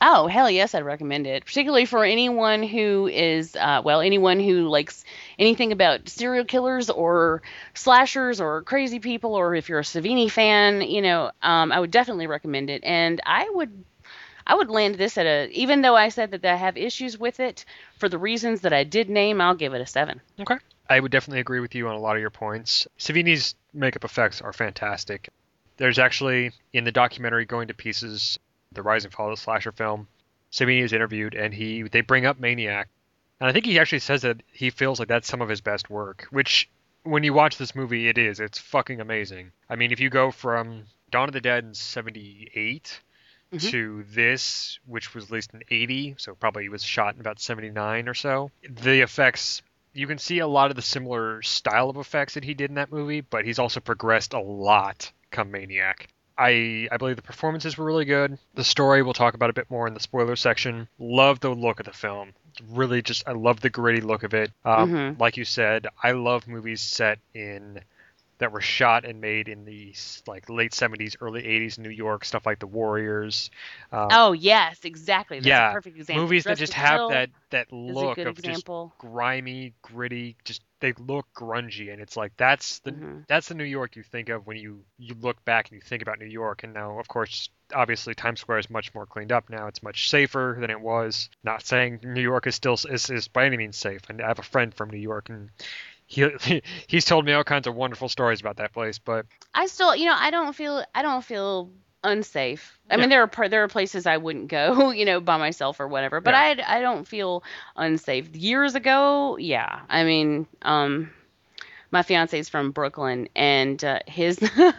S4: Oh, hell yes, I'd recommend it. Particularly for anyone who is, uh, well, anyone who likes anything about serial killers or slashers or crazy people, or if you're a Savini fan, you know, um, I would definitely recommend it. And I would, I would land this at a, even though I said that I have issues with it, for the reasons that I did name, I'll give it a seven.
S5: Okay. I would definitely agree with you on a lot of your points. Savini's makeup effects are fantastic. There's actually, in the documentary Going to Pieces, The Rise and Fall of the Slasher Film, Savini is interviewed, and he they bring up Maniac. And I think he actually says that he feels like that's some of his best work, which, when you watch this movie, it is. It's fucking amazing. I mean, if you go from Dawn of the Dead in seventy-eight mm-hmm. to this, which was released in eighty, so probably was shot in about seventy-nine or so, the effects, you can see a lot of the similar style of effects that he did in that movie, but he's also progressed a lot come Maniac. I, I believe the performances were really good. The story, we'll talk about a bit more in the spoiler section. Love the look of the film. Really just, I love the gritty look of it. Um, mm-hmm. Like you said, I love movies set in, that were shot and made in the like late seventies, early eighties New York, stuff like The Warriors.
S4: Um, oh, yes, exactly. That's
S5: yeah,
S4: a perfect example.
S5: Movies
S4: Dress
S5: that just
S4: to
S5: have
S4: Kill
S5: that, that look of
S4: example.
S5: Just grimy, gritty, just they look grungy, and it's like that's the mm-hmm. that's the New York you think of when you, you look back and you think about New York. And now, of course, obviously Times Square is much more cleaned up now. It's much safer than it was. Not saying New York is still is, is by any means safe. And I have a friend from New York, and he he's told me all kinds of wonderful stories about that place. But
S4: I still, you know, I don't feel I don't feel unsafe. I yeah. mean, there are there are places I wouldn't go, you know, by myself or whatever. But yeah. I I don't feel unsafe. Years ago, yeah. I mean, um. My fiance's from Brooklyn, and uh, his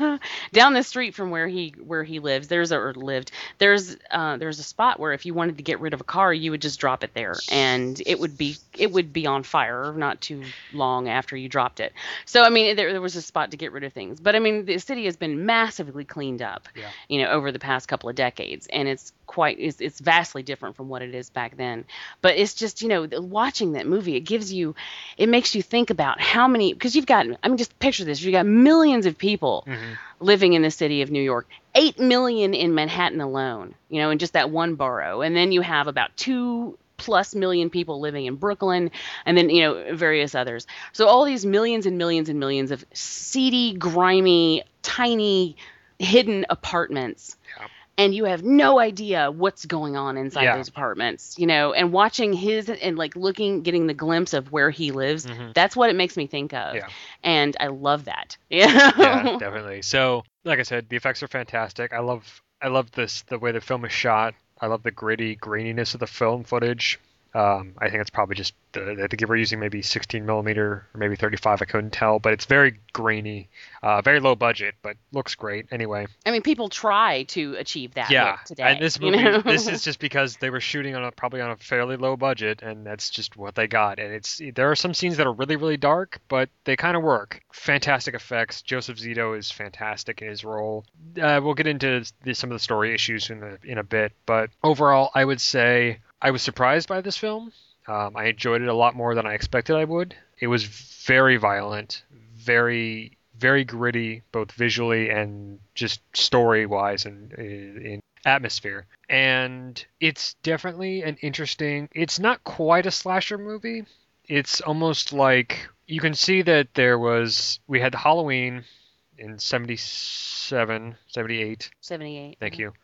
S4: down the street from where he where he lives, there's a, or lived. There's uh, there's a spot where if you wanted to get rid of a car, you would just drop it there, and it would be it would be on fire not too long after you dropped it. So I mean, there, there was a spot to get rid of things. But I mean, the city has been massively cleaned up, yeah. you know, over the past couple of decades, and it's quite it's, it's vastly different from what it is back then. But it's just, you know, watching that movie, it gives you, it makes you think about how many, because you've got, I mean, just picture this, you've got millions of people mm-hmm. living in the city of New York, eight million in Manhattan alone, you know, in just that one borough. And then you have about two plus million people living in Brooklyn, and then, you know, various others. So all these millions and millions and millions of seedy, grimy, tiny, hidden apartments. Yeah. And you have no idea what's going on inside yeah. those apartments, you know, and watching his and like looking, getting the glimpse of where he lives. Mm-hmm. That's what it makes me think of. Yeah. And I love that. Yeah,
S5: yeah, definitely. So, like I said, the effects are fantastic. I love, I love this, the way the film is shot. I love the gritty graininess of the film footage. Um, I think it's probably just, the, I think we're using maybe sixteen millimeter or maybe thirty-five. I couldn't tell, but it's very grainy, uh, very low budget, but looks great anyway.
S4: I mean, people try to achieve that
S5: yeah.
S4: look today.
S5: And this movie,
S4: you know?
S5: This is just because they were shooting on a, probably on a fairly low budget, and that's just what they got. And it's, there are some scenes that are really, really dark, but they kind of work. Fantastic effects. Joseph Zito is fantastic in his role. Uh, we'll get into the, some of the story issues in a, in a bit, but overall, I would say I was surprised by this film. Um, I enjoyed it a lot more than I expected I would. It was very violent, very, very gritty, both visually and just story-wise and in atmosphere. And it's definitely an interesting... It's not quite a slasher movie. It's almost like... You can see that there was... We had Halloween in seventy-seven, seventy-eight.
S4: seventy-eight.
S5: Thank you.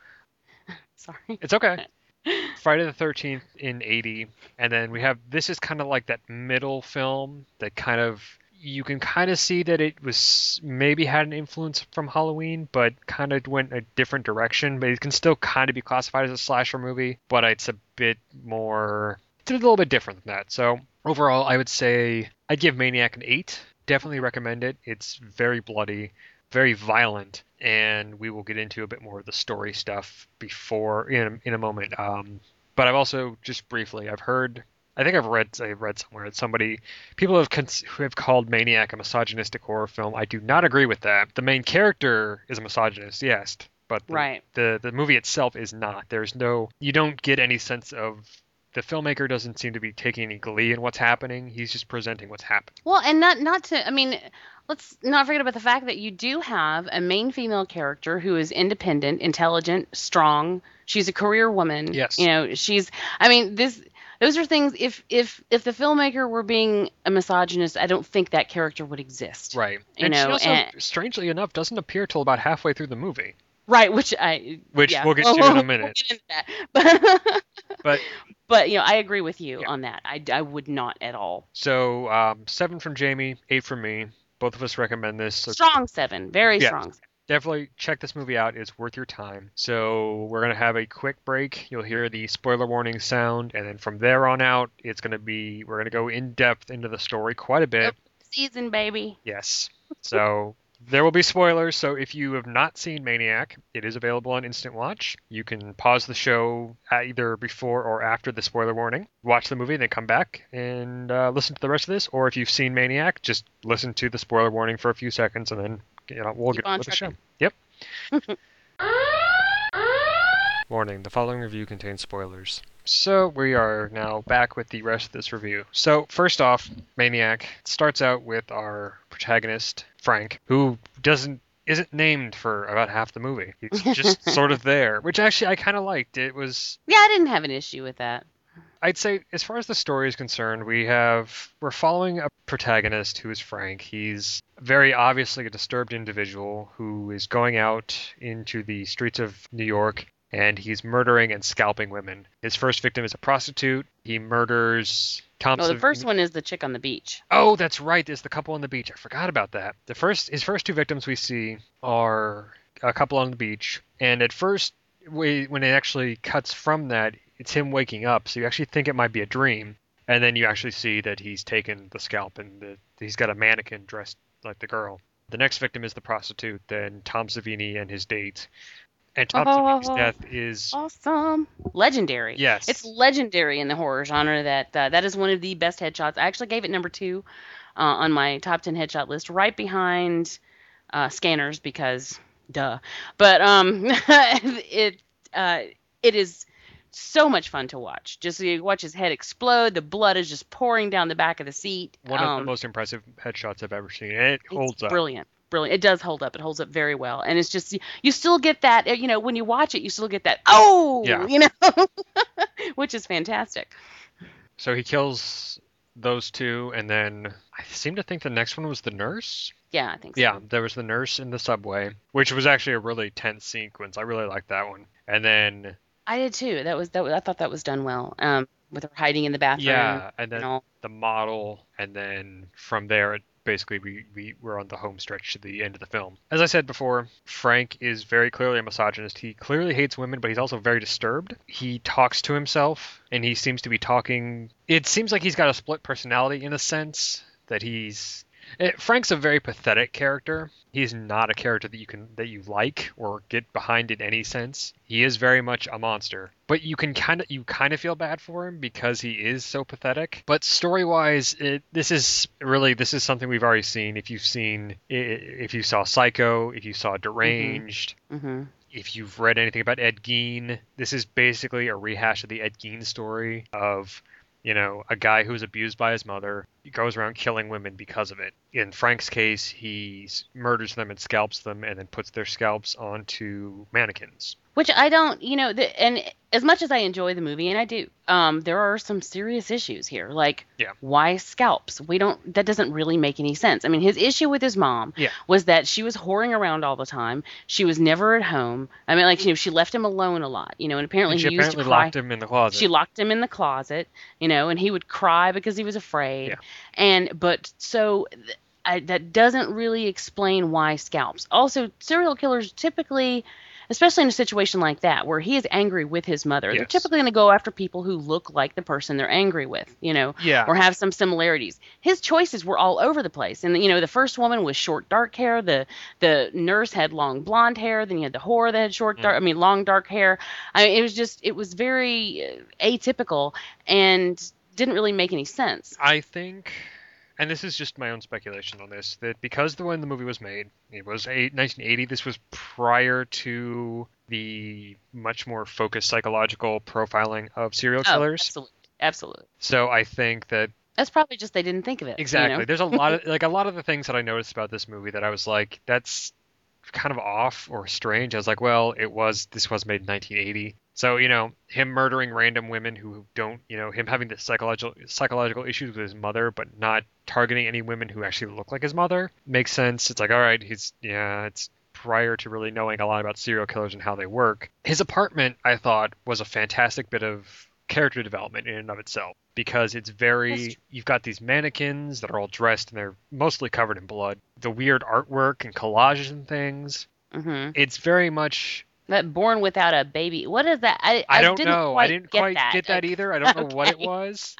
S4: Sorry.
S5: It's okay. Friday the thirteenth in eighty, and then we have, this is kind of like that middle film that kind of, you can kind of see that it was, maybe had an influence from Halloween, but kind of went a different direction, but it can still kind of be classified as a slasher movie, but it's a bit more, it's a little bit different than that. So overall, I would say I'd give Maniac an eight. Definitely recommend it. It's very bloody, very violent, and we will get into a bit more of the story stuff before in a, in a moment. Um, but I've also, just briefly, I've heard, I think I've read, I read somewhere that somebody, people have cons- who have called Maniac a misogynistic horror film. I do not agree with that. The main character is a misogynist, yes, but the,
S4: right.
S5: the the movie itself is not. There's no, you don't get any sense of. The filmmaker doesn't seem to be taking any glee in what's happening. He's just presenting what's happening.
S4: Well, and not not to, I mean, let's not forget about the fact that you do have a main female character who is independent, intelligent, strong. She's a career woman.
S5: Yes.
S4: You know, she's, I mean, this, those are things, if, if, if the filmmaker were being a misogynist, I don't think that character would exist.
S5: Right.
S4: You
S5: and
S4: know,
S5: she also,
S4: and,
S5: strangely enough, doesn't appear till about halfway through the movie.
S4: right, which I,
S5: Which
S4: yeah.
S5: we'll get to in a minute.
S4: We'll get into that.
S5: But,
S4: but, you know, I agree with you
S5: yeah.
S4: on that. I, I would not at all.
S5: So, um, seven from Jamie, eight from me. Both of us recommend this. So
S4: strong seven. Very
S5: yeah,
S4: strong seven.
S5: Definitely check this movie out. It's worth your time. So we're going to have a quick break. You'll hear the spoiler warning sound. And then from there on out, it's going to be, we're going to go in depth into the story quite a bit.
S4: Season, baby.
S5: Yes. So there will be spoilers. So if you have not seen Maniac, it is available on Instant Watch. You can pause the show either before or after the spoiler warning. Watch the movie, then come back and uh, listen to the rest of this. Or if you've seen Maniac, just listen to the spoiler warning for a few seconds and then you know, we'll
S4: Keep
S5: get on with the show. Yep. Warning, the following review contains spoilers. So we are now back with the rest of this review. So first off, Maniac starts out with our protagonist, Frank, who doesn't isn't named for about half the movie. He's just sort of there, which actually I kind of liked. It was...
S4: Yeah, I didn't have an issue with that.
S5: I'd say, as far as the story is concerned, we have we're following a protagonist who is Frank. He's very obviously a disturbed individual who is going out into the streets of New York, and he's murdering and scalping women. His first victim is a prostitute. He murders Thompson.
S4: No, the first one is the chick on the beach.
S5: Oh, that's right. There's the couple on the beach. I forgot about that. The first, his first two victims we see are a couple on the beach, and at first, we, when it actually cuts from that, it's him waking up, so you actually think it might be a dream, and then you actually see that he's taken the scalp and the, he's got a mannequin dressed like the girl. The next victim is the prostitute, then Tom Savini and his date. And Tom
S4: oh,
S5: Savini's death is...
S4: awesome. Legendary.
S5: Yes.
S4: It's legendary in the horror genre. That uh, that is one of the best headshots. I actually gave it number two uh, on my top ten headshot list, right behind uh, Scanners, because duh. But um, it uh, it is... so much fun to watch. Just you watch his head explode. The blood is just pouring down the back of the seat.
S5: One
S4: um,
S5: of the most impressive headshots I've ever seen. And it holds up.
S4: Brilliant. Brilliant. It does hold up. It holds up very well. And it's just, you still get that, you know, when you watch it, you still get that, oh,
S5: yeah.
S4: you know, which is fantastic.
S5: So he kills those two, and then I seem to think the next one was the nurse.
S4: Yeah, I think so.
S5: Yeah, there was the nurse in the subway, which was actually a really tense sequence. I really liked that one. And then...
S4: I did too. That was that. Was, I thought that was done well. Um, with her hiding in the bathroom.
S5: Yeah, and then
S4: and all.
S5: the model, and then from there, it basically we we were on the home stretch to the end of the film. As I said before, Frank is very clearly a misogynist. He clearly hates women, but he's also very disturbed. He talks to himself, and he seems to be talking. It seems like he's got a split personality in a sense that he's. It, Frank's a very pathetic character. He's not a character that you can that you like or get behind in any sense. He is very much a monster, but you can kind of you kind of feel bad for him because he is so pathetic. But story-wise, it, this is really this is something we've already seen. If you've seen if you saw Psycho, if you saw Deranged.
S4: Mm-hmm. Mm-hmm.
S5: If you've read anything about Ed Gein, this is basically a rehash of the Ed Gein story of, you know, a guy who was abused by his mother. He goes around killing women because of it. In Frank's case, he murders them and scalps them and then puts their scalps onto mannequins.
S4: Which I don't, you know, the, and as much as I enjoy the movie, and I do, um, there are some serious issues here. Like,
S5: yeah.
S4: why scalps? We don't, that doesn't really make any sense. I mean, his issue with his mom
S5: yeah.
S4: was that she was whoring around all the time. She was never at home. I mean, like, you know, she left him alone a lot, you know, and apparently
S5: and she
S4: he
S5: apparently
S4: used to cry.
S5: locked him in the closet.
S4: She locked him in the closet, you know, and he would cry because he was afraid.
S5: Yeah.
S4: And, but, so... I, that doesn't really explain why scalps. Also, serial killers typically, especially in a situation like that, where he is angry with his mother,
S5: yes.
S4: they're typically going to go after people who look like the person they're angry with, you know,
S5: yeah.
S4: or have some similarities. His choices were all over the place. And, you know, the first woman was short, dark hair. The the nurse had long blonde hair. Then you had the whore that had short, dark, mm. I mean, long, dark hair. I mean, it was just, it was very atypical and didn't really make any sense.
S5: I think... And this is just my own speculation on this, that because the when the movie was made, it was nineteen eighty, this was prior to the much more focused psychological profiling of serial killers.
S4: Oh, absolutely. Absolutely.
S5: So I think that
S4: That's probably just they didn't think of it.
S5: Exactly.
S4: You know?
S5: There's a lot of like a lot of the things that I noticed about this movie that I was like, that's kind of off or strange. I was like, well, it was this was made in nineteen eighty. So, you know, him murdering random women who don't, you know, him having the psychological psychological issues with his mother, but not targeting any women who actually look like his mother makes sense. It's like, all right, he's yeah, it's prior to really knowing a lot about serial killers and how they work. His apartment, I thought, was a fantastic bit of character development in and of itself, because it's very, you've got these mannequins that are all dressed and they're mostly covered in blood. The weird artwork and collages and things.
S4: Mm-hmm.
S5: It's very much
S4: that born without a baby. What is that? I,
S5: I,
S4: I
S5: don't
S4: didn't
S5: know.
S4: Quite
S5: I didn't
S4: get
S5: quite
S4: that.
S5: get that
S4: like,
S5: either. I don't know
S4: okay.
S5: what it was.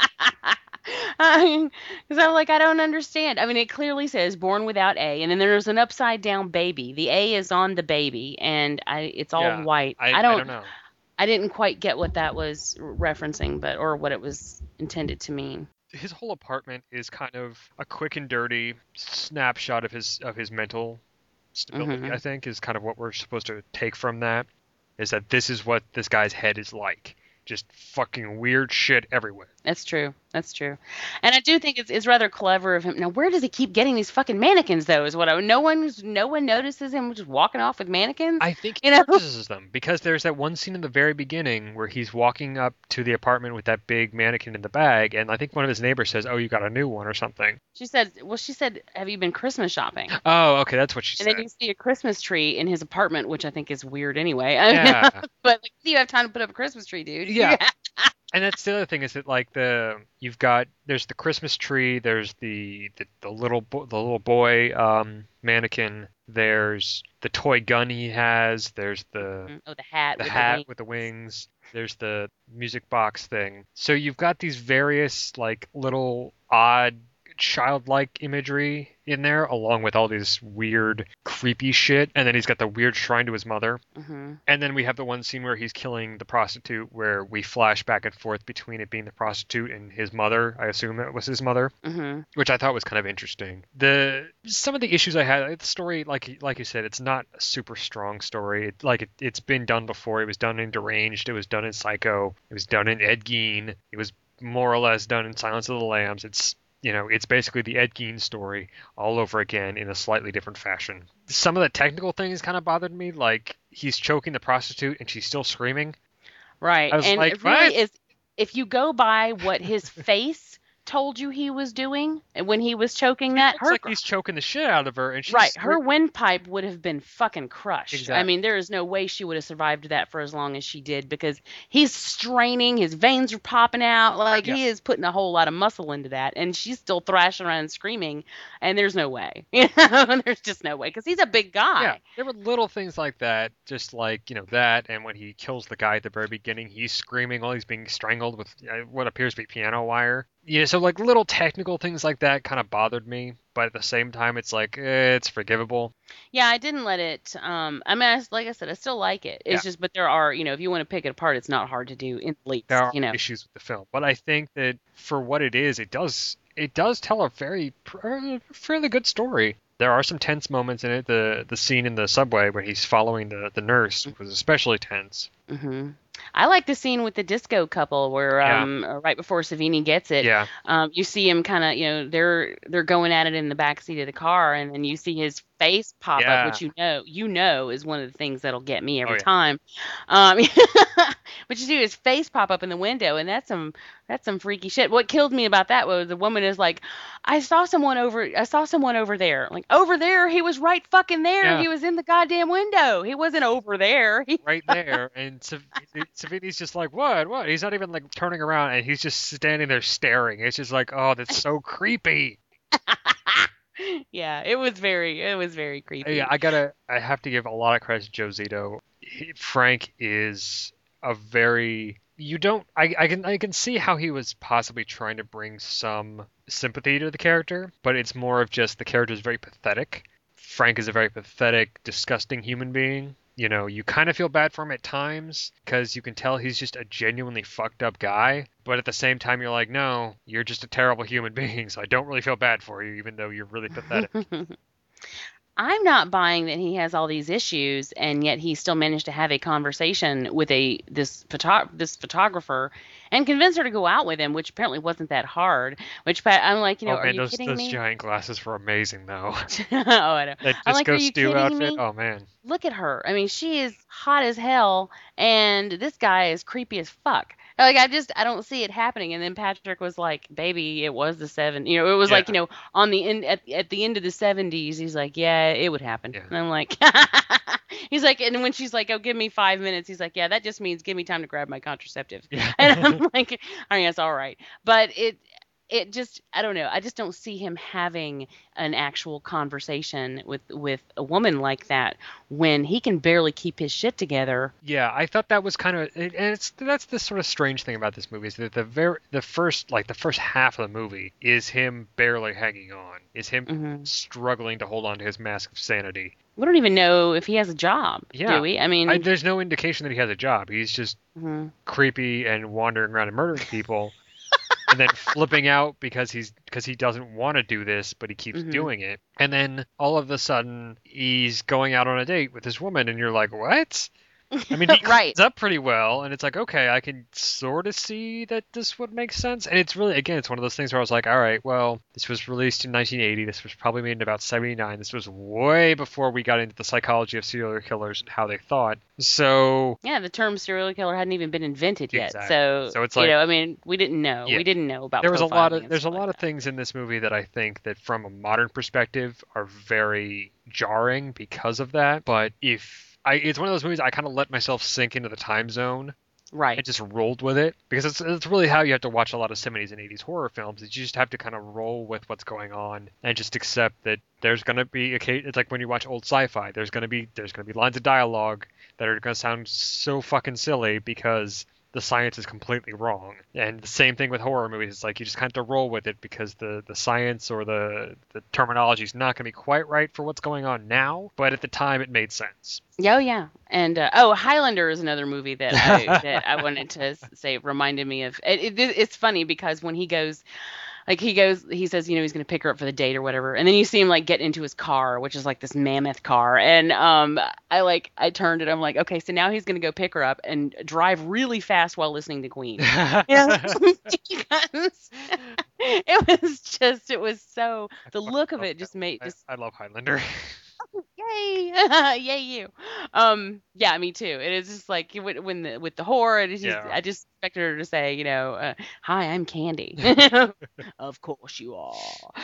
S4: Because I'm like, I don't understand. I mean, it clearly says born without A, and then there's an upside down baby. The A is on the baby, and I it's all
S5: Yeah,
S4: white.
S5: I,
S4: I don't,
S5: I don't know.
S4: I didn't quite get what that was referencing, but or what it was intended to mean.
S5: His whole apartment is kind of a quick and dirty snapshot of his of his mental stability.
S4: Mhm.
S5: I think is kind of what we're supposed to take from that. Is that this is what this guy's head is like. Just fucking weird shit everywhere.
S4: That's true. That's true. And I do think it's, it's rather clever of him. Now, where does he keep getting these fucking mannequins, though, is what I... No one, no one notices him just walking off with mannequins?
S5: I think he
S4: you know?
S5: purchases them, because there's that one scene in the very beginning where he's walking up to the apartment with that big mannequin in the bag, and I think one of his neighbors says, oh, you got a new one or something.
S4: She said, well, she said, have you been Christmas shopping?
S5: Oh, okay, that's what she
S4: And
S5: said.
S4: then you see a Christmas tree in his apartment, which I think is weird anyway.
S5: Yeah.
S4: But like, do you have time to put up a Christmas tree, dude?
S5: Yeah. And that's the other thing, is that like the you've got there's the Christmas tree, there's the the, the little bo- the little boy um, mannequin, there's the toy gun he has, there's the
S4: Oh, the hat.
S5: the
S4: with
S5: hat
S4: the wings.
S5: with the wings, there's the music box thing. So you've got these various like little odd childlike imagery in there, along with all this weird creepy shit, and then he's got the weird shrine to his mother.
S4: Mm-hmm.
S5: And then we have the one scene where he's killing the prostitute, where we flash back and forth between it being the prostitute and his mother. I assume it was his mother,
S4: Mm-hmm.
S5: which I thought was kind of interesting. The some of the issues I had, the story, like like you said, it's not a super strong story. It, like it, it's been done before. It was done in Deranged. It was done in Psycho. It was done in Ed Gein. It was more or less done in Silence of the Lambs. It's You know, it's basically the Ed Gein story all over again in a slightly different fashion. Some of the technical things kind of bothered me, like he's choking the prostitute and she's still screaming.
S4: Right.
S5: I was
S4: And
S5: like,
S4: it really
S5: what?
S4: is, if you go by what his face told you he was doing and when he was choking that,
S5: It's
S4: her
S5: like he's choking the shit out of her, and she's
S4: right, her windpipe would have been fucking crushed. I
S5: Exactly.
S4: mean, there is no way she would have survived that for as long as she did, because he's straining, his veins are popping out, like
S5: Yeah.
S4: he is putting a whole lot of muscle into that, and she's still thrashing around and screaming, and there's no way. You know, there's just no way, because he's a big guy.
S5: Yeah, there were little things like that, just like, you know, that, and when he kills the guy at the very beginning, he's screaming while he's being strangled with uh, what appears to be piano wire. Yeah, so like little technical things like that kind of bothered me, but at the same time, it's like, eh, it's forgivable.
S4: Yeah, I didn't let it. Um, I mean, I, like I said, I still like it. It's
S5: Yeah.
S4: just, but there are, you know, if you want to pick it apart, it's not hard to do in the least.
S5: There are
S4: You know,
S5: issues with the film, but I think that for what it is, it does it does tell a very uh, fairly good story. There are some tense moments in it. The the scene in the subway where he's following the, the nurse was especially tense.
S4: hmm I like the scene with the disco couple where,
S5: Yeah.
S4: um, uh, right before Savini gets it,
S5: Yeah.
S4: um, you see him kind of, you know, they're they're going at it in the back seat of the car, and then you see his face pop
S5: Yeah.
S4: up, which you know, you know, is one of the things that'll get me every
S5: Oh, yeah.
S4: time. Um, but you see his face pop up in the window, and that's some that's some freaky shit. What killed me about that was the woman is like, I saw someone over, I saw someone over there, like over there, he was right fucking there,
S5: Yeah.
S4: he was in the goddamn window, he wasn't over there. He,
S5: Right there, and Sav- Savini's just like, what, what? He's not even like turning around, and he's just standing there staring. It's just like, oh, that's so creepy.
S4: yeah, it was very, it was very creepy.
S5: Yeah, I gotta, I have to give a lot of credit to Joe Zito. He- Frank is a very, you don't, I, I can, I can see how he was possibly trying to bring some sympathy to the character, but it's more of just the character is very pathetic. Frank is a very pathetic, disgusting human being. You know, you kind of feel bad for him at times because you can tell he's just a genuinely fucked up guy. But at the same time, you're like, no, you're just a terrible human being, so I don't really feel bad for you, even though you're really pathetic.
S4: I'm not buying that he has all these issues and yet he still managed to have a conversation with a this photo this photographer and convince her to go out with him, which apparently wasn't that hard. Which I'm like, you know,
S5: oh,
S4: are
S5: man,
S4: you
S5: those,
S4: kidding
S5: those
S4: me?
S5: giant glasses were amazing, though.
S4: oh, I know.
S5: That
S4: I'm like,
S5: Disco
S4: are you
S5: Stew
S4: kidding
S5: outfit.
S4: me?
S5: Oh man.
S4: Look at her. I mean, she is hot as hell, and this guy is creepy as fuck. Like, I just, I don't see it happening. And then Patrick was like, "Baby, it was the seven. You know, it was
S5: Yeah.
S4: like, you know, on the end at at the end of the seventies. He's like, yeah, it would happen.
S5: Yeah.
S4: And I'm like, he's like, and when she's like, oh, give me five minutes, he's like, yeah, that just means give me time to grab my contraceptive.
S5: Yeah.
S4: And I'm like, I guess all right, but it. It just, I don't know. I just don't see him having an actual conversation with, with a woman like that when he can barely keep his shit together.
S5: Yeah, I thought that was kind of, and it's that's the sort of strange thing about this movie is that the very the first like the first half of the movie is him barely hanging on, is him
S4: mm-hmm.
S5: struggling to hold on to his mask of sanity.
S4: We don't even know if he has a job,
S5: yeah.
S4: do we? I mean,
S5: I, there's no indication that he has a job. He's just
S4: mm-hmm.
S5: creepy and wandering around and murdering people. And then flipping out because he's because he doesn't want to do this, but he keeps
S4: mm-hmm.
S5: doing it. And then all of a sudden, he's going out on a date with this woman, and you're like, what? I mean, he
S4: right.
S5: cleans up pretty well, and it's like, okay, I can sort of see that this would make sense. And it's really, again, it's one of those things where I was like, all right, well, this was released in nineteen eighty. This was probably made in about seventy-nine. This was way before we got into the psychology of serial killers and how they thought. So
S4: yeah, the term serial killer hadn't even been invented yet.
S5: Exactly.
S4: So,
S5: so it's like,
S4: you know, I mean, we didn't know.
S5: Yeah.
S4: We didn't know about
S5: there was a lot of
S4: profiling and
S5: there's a
S4: stuff
S5: lot
S4: like
S5: of
S4: that.
S5: things in this movie that I think that from a modern perspective are very jarring because of that. But if I, it's one of those movies I kind of let myself sink into the time zone.
S4: Right.
S5: And just rolled with it. Because it's it's really how you have to watch a lot of seventies and eighties horror films. Is you just have to kind of roll with what's going on and just accept that there's going to be a case. It's like when you watch old sci-fi. There's going to be there's going to be lines of dialogue that are going to sound so fucking silly because the science is completely wrong. And the same thing with horror movies. It's like you just kind of have to roll with it because the, the science or the, the terminology is not going to be quite right for what's going on now. But at the time, it made sense.
S4: Oh, yeah. And, uh, oh, Highlander is another movie that I, that I wanted to say reminded me of. It, it, it's funny because when he goes... Like he goes, he says, you know, he's going to pick her up for the date or whatever. And then you see him like get into his car, which is like this mammoth car. And um, I like, I turned it. I'm like, okay, so now he's going to go pick her up and drive really fast while listening to Queen. Because it was just, it was so, the look of it just made, just.
S5: I, I love Highlander.
S4: Yay, yay you. Um, yeah, me too. It is just like when the with the horror, it is just,
S5: Yeah.
S4: I just expected her to say, you know, uh, hi, I'm Candy. Of course you are.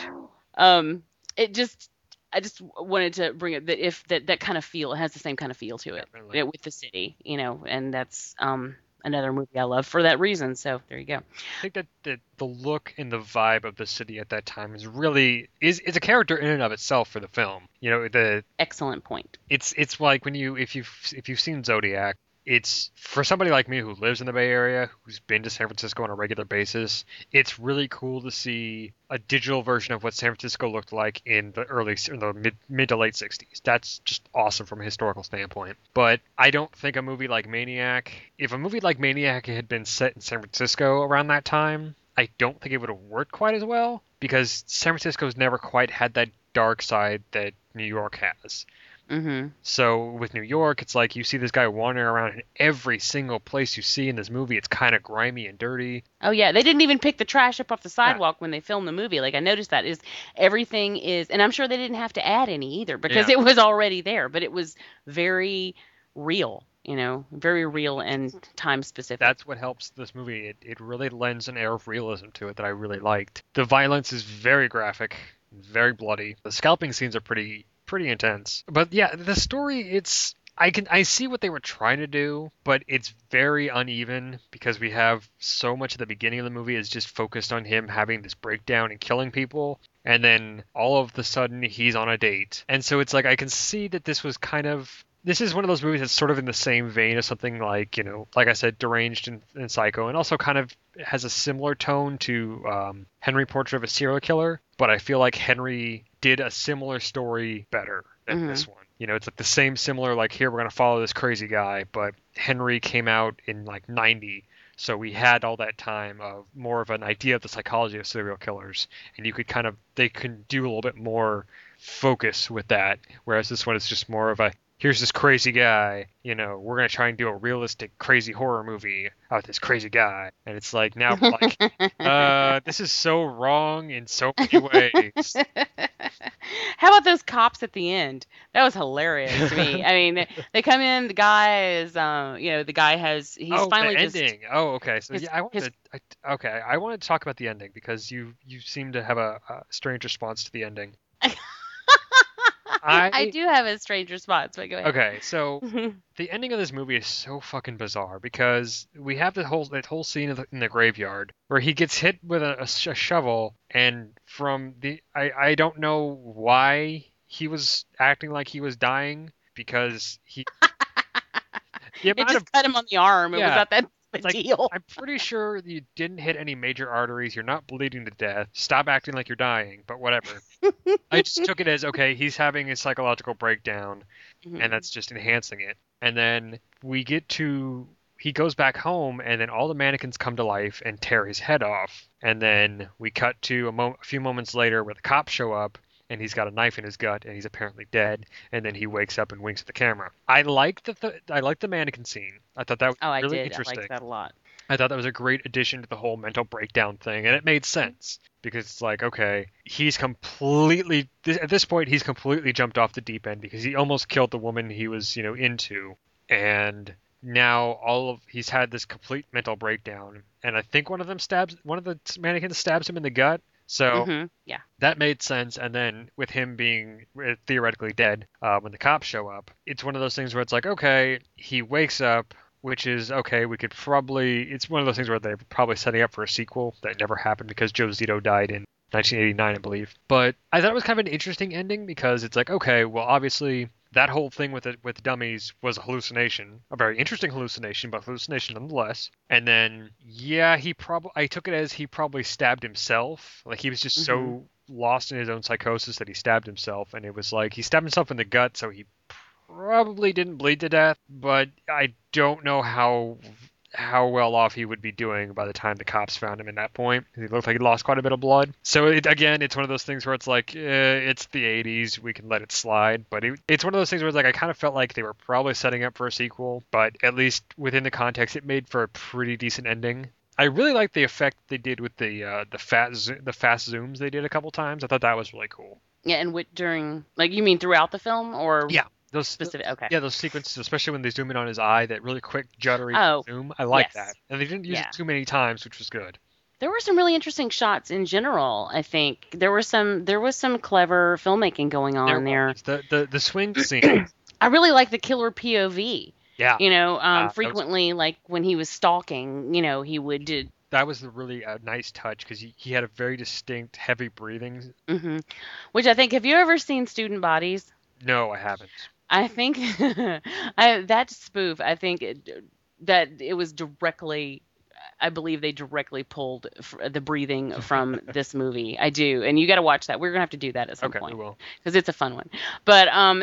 S4: Um, it just, I just wanted to bring it that if that that kind of feel, it has the same kind of feel to it,
S5: Definitely.
S4: it with the city, you know, and that's um another movie I love for that reason. So there you go.
S5: I think that the, the look and the vibe of the city at that time is really is is a character in and of itself for the film. You know, the
S4: Excellent point.
S5: it's it's like when you if you've if you've seen Zodiac, it's for somebody like me who lives in the Bay Area, who's been to San Francisco on a regular basis, it's really cool to see a digital version of what San Francisco looked like in the early in the mid mid to late sixties. That's just awesome from a historical standpoint. But I don't think a movie like Maniac, if a movie like Maniac had been set in San Francisco around that time, I don't think it would have worked quite as well because San Francisco's never quite had that dark side that New York has.
S4: Mm-hmm.
S5: So with New York, it's like you see this guy wandering around in every single place you see in this movie. It's kind of grimy and dirty.
S4: Oh yeah, they didn't even pick the trash up off the sidewalk yeah. when they filmed the movie. Like I noticed that is everything is, and I'm sure they didn't have to add any either because yeah. it was already there. But it was very real, you know, very real and time specific.
S5: That's what helps this movie. It it really lends an air of realism to it that I really liked. The violence is very graphic, very bloody. The scalping scenes are pretty. pretty intense. But yeah, the story, it's I can I see what they were trying to do, but it's very uneven because we have so much at the beginning of the movie is just focused on him having this breakdown and killing people, and then all of the sudden he's on a date. And so it's like I can see that this was kind of this is one of those movies that's sort of in the same vein as something like, you know, like I said, Deranged and, and Psycho, and also kind of has a similar tone to um, Henry Portrait of a Serial Killer, but I feel like Henry did a similar story better than
S4: mm-hmm.
S5: this one. You know, it's like the same similar, like, here we're going to follow this crazy guy, but Henry came out in like ninety, so we had all that time of more of an idea of the psychology of serial killers, and you could kind of, they could do a little bit more focus with that, whereas this one is just more of a, here's this crazy guy, you know, we're going to try and do a realistic crazy horror movie about this crazy guy. And it's like, now, like, uh, this is so wrong in so many ways.
S4: How about those cops at the end? That was hilarious to me. I mean, they, they come in, the guy is, um, you know, the guy has, he's
S5: oh,
S4: finally
S5: the
S4: just...
S5: ending. Oh, okay. So,
S4: his,
S5: yeah, I wanted
S4: his,
S5: to, I, okay, I wanted to talk about the ending because you, you seem to have a, a strange response to the ending.
S4: I, I do have a strange response, but go ahead.
S5: Okay, so the ending of this movie is so fucking bizarre because we have the whole that whole scene in the, in the graveyard where he gets hit with a, a, sh- a shovel, and from the I, I don't know why he was acting like he was dying because he the
S4: it just
S5: of,
S4: cut him on the arm. It
S5: yeah,
S4: was not that big
S5: like,
S4: deal.
S5: I'm pretty sure you didn't hit any major arteries. You're not bleeding to death. Stop acting like you're dying. But whatever. I just took it as, okay, he's having a psychological breakdown, mm-hmm. and that's just enhancing it. And then we get to, he goes back home, and then all the mannequins come to life and tear his head off. And then we cut to a, mo- a few moments later where the cops show up, and he's got a knife in his gut, and he's apparently dead. And then he wakes up and winks at the camera. I like the th- I like the mannequin scene. I thought that was
S4: oh,
S5: really
S4: I did.
S5: interesting.
S4: I liked that a lot.
S5: I thought that was a great addition to the whole mental breakdown thing, and it made sense because it's like, okay, he's completely th- at this point he's completely jumped off the deep end because he almost killed the woman he was, you know, into, and now all of he's had this complete mental breakdown, and I think one of them stabs one of the mannequins stabs him in the gut. So
S4: mm-hmm. yeah,
S5: that made sense. And then with him being theoretically dead uh, when the cops show up, it's one of those things where it's like, okay, he wakes up, which is, okay, we could probably... It's one of those things where they're probably setting up for a sequel that never happened because Joe Zito died in nineteen eighty-nine, I believe. But I thought it was kind of an interesting ending because it's like, okay, well, obviously... That whole thing with it, with dummies was a hallucination, a very interesting hallucination, but hallucination nonetheless. And then, yeah, he probably, I took it as he probably stabbed himself. Like he was just mm-hmm. so lost in his own psychosis that he stabbed himself. And it was like, he stabbed himself in the gut, so he probably didn't bleed to death. But I don't know how how well off he would be doing by the time the cops found him at that point. He looked like he lost quite a bit of blood. So it, again, it's one of those things where it's like, eh, it's the eighties, we can let it slide. But it, it's one of those things where it's like, I kind of felt like they were probably setting up for a sequel, but at least within the context, it made for a pretty decent ending. I really liked the effect they did with the uh, the fat zo- the fast zooms they did a couple times. I thought that was really cool.
S4: Yeah, and with, during, like, you mean throughout the film, or
S5: yeah. Those
S4: specific, okay.
S5: Yeah, those sequences, especially when they zoom in on his eye, that really quick juddery
S4: oh,
S5: zoom. I like
S4: yes.
S5: that, and they didn't use
S4: yeah.
S5: it too many times, which was good.
S4: There were some really interesting shots in general. I think there were some there was some clever filmmaking going on there.
S5: there. The the the swing scene.
S4: I really like the killer P O V.
S5: Yeah.
S4: You know, um,
S5: uh,
S4: frequently, was... like when he was stalking, you know, he would do.
S5: That was a really a nice touch because he, he had a very distinct heavy breathing.
S4: Mm-hmm. Which I think, have you ever seen Student Bodies?
S5: No, I haven't.
S4: I think I, that spoof, I think it, that it was directly, I believe they directly pulled f- the breathing from this movie. I do. And you got to watch that. We're going to have to do that at some
S5: okay,
S4: point.
S5: We will.
S4: Because it's a fun one. But um,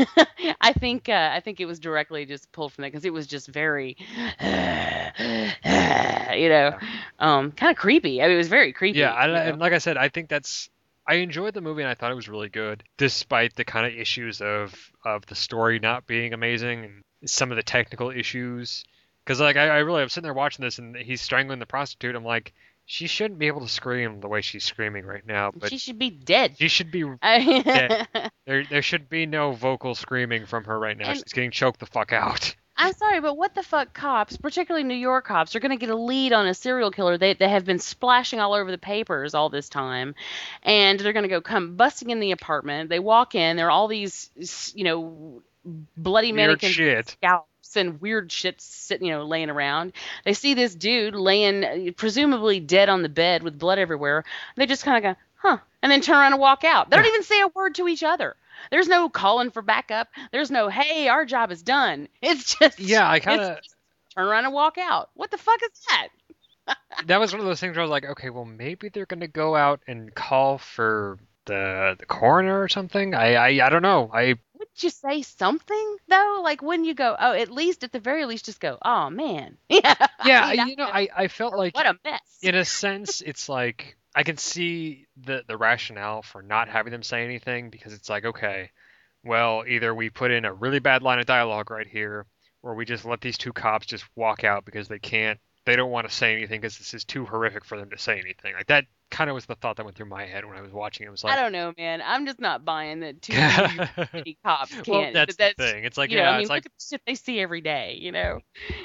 S4: I think uh, I think it was directly just pulled from that because it was just very, uh, uh, you know, yeah. um, kind of creepy. I mean, it was very creepy.
S5: Yeah. I,
S4: you know?
S5: And like I said, I think that's, I enjoyed the movie and I thought it was really good, despite the kind of issues of, of the story not being amazing and some of the technical issues. Because like I, I really, I'm sitting there watching this and he's strangling the prostitute. I'm like, she shouldn't be able to scream the way she's screaming right now. But
S4: she should be dead.
S5: She should be dead. There, there should be no vocal screaming from her right now. And she's getting choked the fuck out.
S4: I'm sorry, but what the fuck cops, particularly New York cops, are going to get a lead on a serial killer they, they have been splashing all over the papers all this time, and they're going to go come busting in the apartment. They walk in, there are all these, you know, bloody mannequin scalps and weird shit sitting, you know, laying around. They see this dude laying, presumably dead on the bed with blood everywhere. They just kind of go, huh, and then turn around and walk out. They don't even say a word to each other. There's no calling for backup. There's no, hey, our job is done. It's just,
S5: yeah, I kind of
S4: turn around and walk out. What the fuck is that?
S5: That was one of those things where I was like, okay, well, maybe they're going to go out and call for the the coroner or something. I, I, I don't know. I
S4: Wouldn't you say something, though? Like, when you go, oh, at least, at the very least, just go, oh, man. Yeah,
S5: yeah, I mean, you know, I, I felt like,
S4: what a mess.
S5: In a sense, it's like, I can see the the rationale for not having them say anything, because it's like, okay, well, either we put in a really bad line of dialogue right here, or we just let these two cops just walk out because they can't, they don't want to say anything because this is too horrific for them to say anything. Like, that kind of was the thought that went through my head when I was watching it. It was like,
S4: I don't know, man. I'm just not buying that two shitty cops can't.
S5: Well, that's,
S4: that's
S5: the thing. It's like,
S4: you
S5: yeah,
S4: know, I mean,
S5: it's
S4: look
S5: like
S4: at the shit they see every day, you know.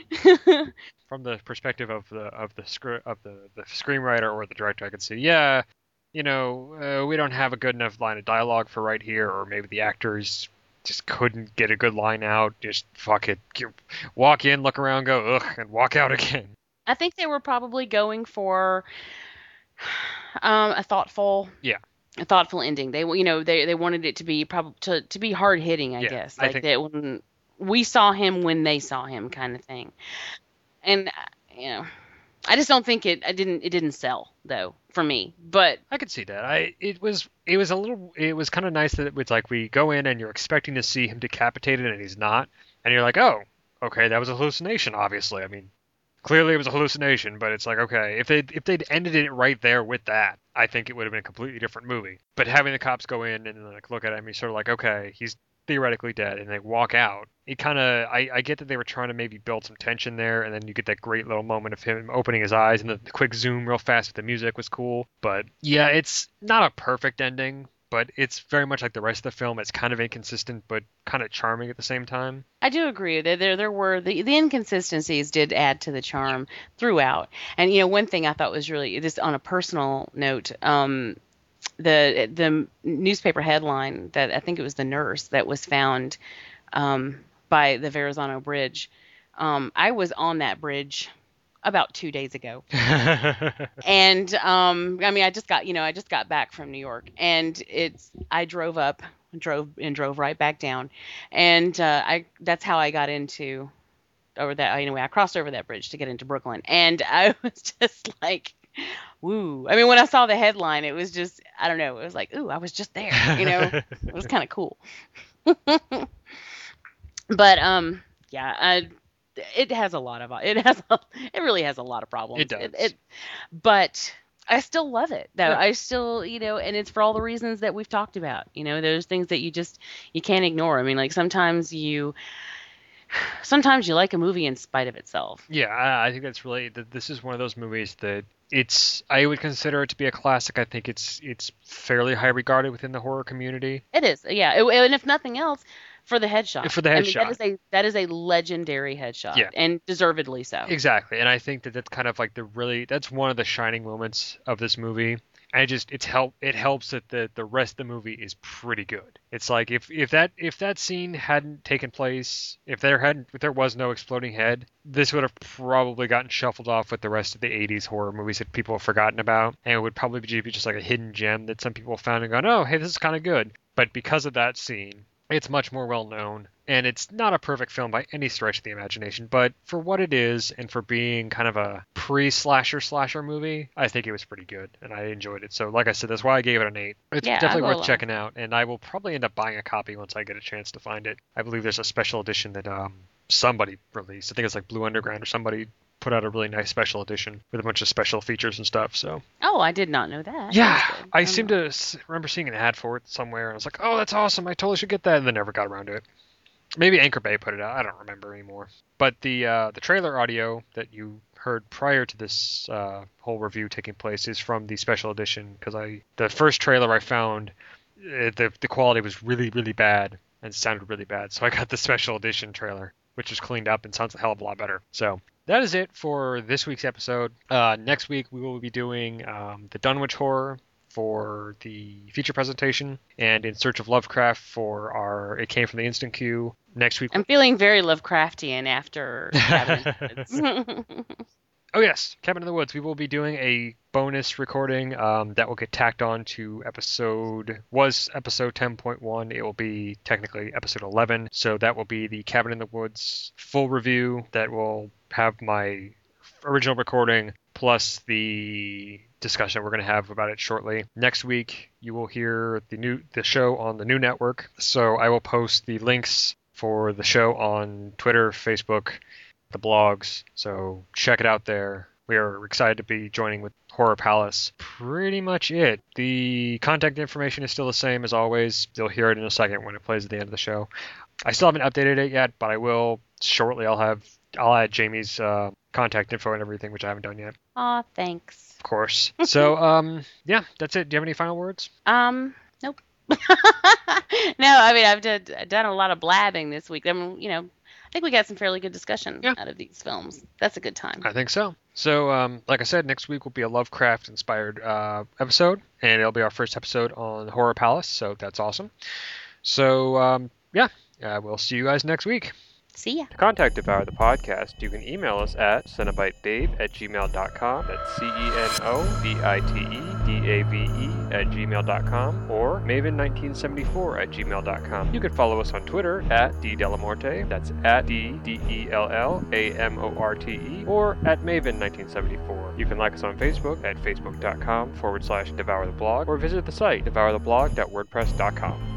S5: from the perspective of the of the script of the the screenwriter or the director, I could see, yeah, you know, uh, we don't have a good enough line of dialogue for right here, or maybe the actors just couldn't get a good line out. Just fuck it, walk in, look around, go ugh, and walk out again.
S4: I think they were probably going for um, a thoughtful,
S5: yeah,
S4: a thoughtful ending. They, you know, they they wanted it to be probably to, to be hard hitting, I
S5: yeah,
S4: guess,
S5: I
S4: like
S5: think...
S4: that when we saw him when they saw him, kind of thing. And uh, you know, I just don't think it. I didn't. It didn't sell though for me. But
S5: I could see that. I it was it was a little. It was kind of nice that it was like we go in and you're expecting to see him decapitated and he's not, and you're like, oh, okay, that was a hallucination. Obviously, I mean, clearly it was a hallucination. But it's like, okay, if they if they'd ended it right there with that, I think it would have been a completely different movie. But having the cops go in and like look at him, he's sort of like, okay, he's theoretically dead, and they walk out. It kind of, I, I get that they were trying to maybe build some tension there, and then you get that great little moment of him opening his eyes, and the, the quick zoom real fast with the music was cool. But yeah, it's not a perfect ending, but it's very much like the rest of the film. It's kind of inconsistent, but kind of charming at the same time.
S4: I do agree that there there were the, the inconsistencies did add to the charm throughout. And you know, one thing I thought was really, just on a personal note, um, the the newspaper headline that I think it was the nurse that was found um, by the Verrazano Bridge. Um, I was on that bridge about two days ago, and um, I mean, I just got you know I just got back from New York, and it's I drove up, drove and drove right back down, and uh, I that's how I got into over that anyway. I crossed over that bridge to get into Brooklyn, and I was just like, woo. I mean, when I saw the headline, it was just, I don't know, it was like, ooh, I was just there, you know. It was kind of cool. But um yeah, I, it has a lot of it has a, it really has a lot of problems.
S5: It does.
S4: It, it, but I still love it though.
S5: Yeah.
S4: I still, you know, and it's for all the reasons that we've talked about. You know, there's things that you just you can't ignore. I mean, like sometimes you sometimes you like a movie in spite of itself.
S5: Yeah, I, I think that's really, this is one of those movies that it's, I would consider it to be a classic. I think it's it's fairly high regarded within the horror community.
S4: It is, yeah. It, and if nothing else, for the headshot.
S5: For the
S4: I
S5: headshot.
S4: mean, that is a that is a legendary headshot,
S5: Yeah.
S4: and deservedly so.
S5: Exactly, and I think that that's kind of like the really, that's one of the shining moments of this movie. And it just, it's help, it helps that the, the rest of the movie is pretty good. It's like if, if that if that scene hadn't taken place, if there hadn't if there was no exploding head, this would have probably gotten shuffled off with the rest of the eighties horror movies that people have forgotten about, and it would probably be just like a hidden gem that some people found and gone, oh, hey, this is kind of good. But because of that scene, it's much more well known, and it's not a perfect film by any stretch of the imagination, but for what it is and for being kind of a pre-slasher slasher movie, I think it was pretty good, and I enjoyed it. So like I said, that's why I gave it an eight. It's
S4: Yeah,
S5: definitely
S4: I
S5: worth
S4: will.
S5: checking out, and I will probably end up buying a copy once I get a chance to find it. I believe there's a special edition that um, somebody released. I think it's like Blue Underground or somebody put out a really nice special edition with a bunch of special features and stuff, so...
S4: Oh, I did not know that.
S5: Yeah,
S4: That's good.
S5: I
S4: Um,
S5: seem to s- remember seeing an ad for it somewhere, and I was like, oh, that's awesome, I totally should get that, and then never got around to it. Maybe Anchor Bay put it out, I don't remember anymore. But the uh, the trailer audio that you heard prior to this uh, whole review taking place is from the special edition, because I the first trailer I found, uh, the, the quality was really, really bad, and sounded really bad, so I got the special edition trailer, which is cleaned up and sounds a hell of a lot better. So that is it for this week's episode. Uh, next week we will be doing um, the Dunwich Horror for the feature presentation, and In Search of Lovecraft for our It Came from the Instant Queue. Next week...
S4: I'm feeling very Lovecraftian after Cabin in the Woods.
S5: Oh yes, Cabin in the Woods. We will be doing a bonus recording um, that will get tacked on to episode, was episode ten point one. It will be technically episode eleven. So that will be the Cabin in the Woods full review that will have my original recording plus the discussion we're going to have about it shortly. Next week, you will hear the new the show on the new network. So I will post the links for the show on Twitter, Facebook, the blogs, so check it out there. we are excited to be joining with Horror Palace. Pretty much it. The contact information is still the same as always. You'll hear it in a second when it plays at the end of the show. I still haven't updated it yet, but I will shortly. I'll have I'll add Jamie's uh, contact info and everything, which I haven't done yet.
S4: Aw, thanks.
S5: Of course. So, um, yeah, that's it. Do you have any final words?
S4: Um, nope. No, I mean, I've done, done a lot of blabbing this week. I mean, you know, I think we got some fairly good discussion yeah. out of these films. That's a good time.
S5: I think so. So, um, like I said, next week will be a Lovecraft-inspired uh, episode, and it'll be our first episode on Horror Palace, so that's awesome. So, um, yeah, uh, we'll see you guys next week.
S4: See ya.
S5: To contact Devour the Podcast, you can email us at cenobitebabe at gmail dot com. That's C E N O B I T E D A V E at gmail dot com or Maven nineteen seventy-four at gmail dot com. You can follow us on Twitter at D Dellamorte, that's at D D E L L A M O R T E, or at Maven nineteen seventy-four. You can like us on Facebook at facebook dot com forward slash Devour the Blog, or visit the site devour the blog dot wordpress dot com.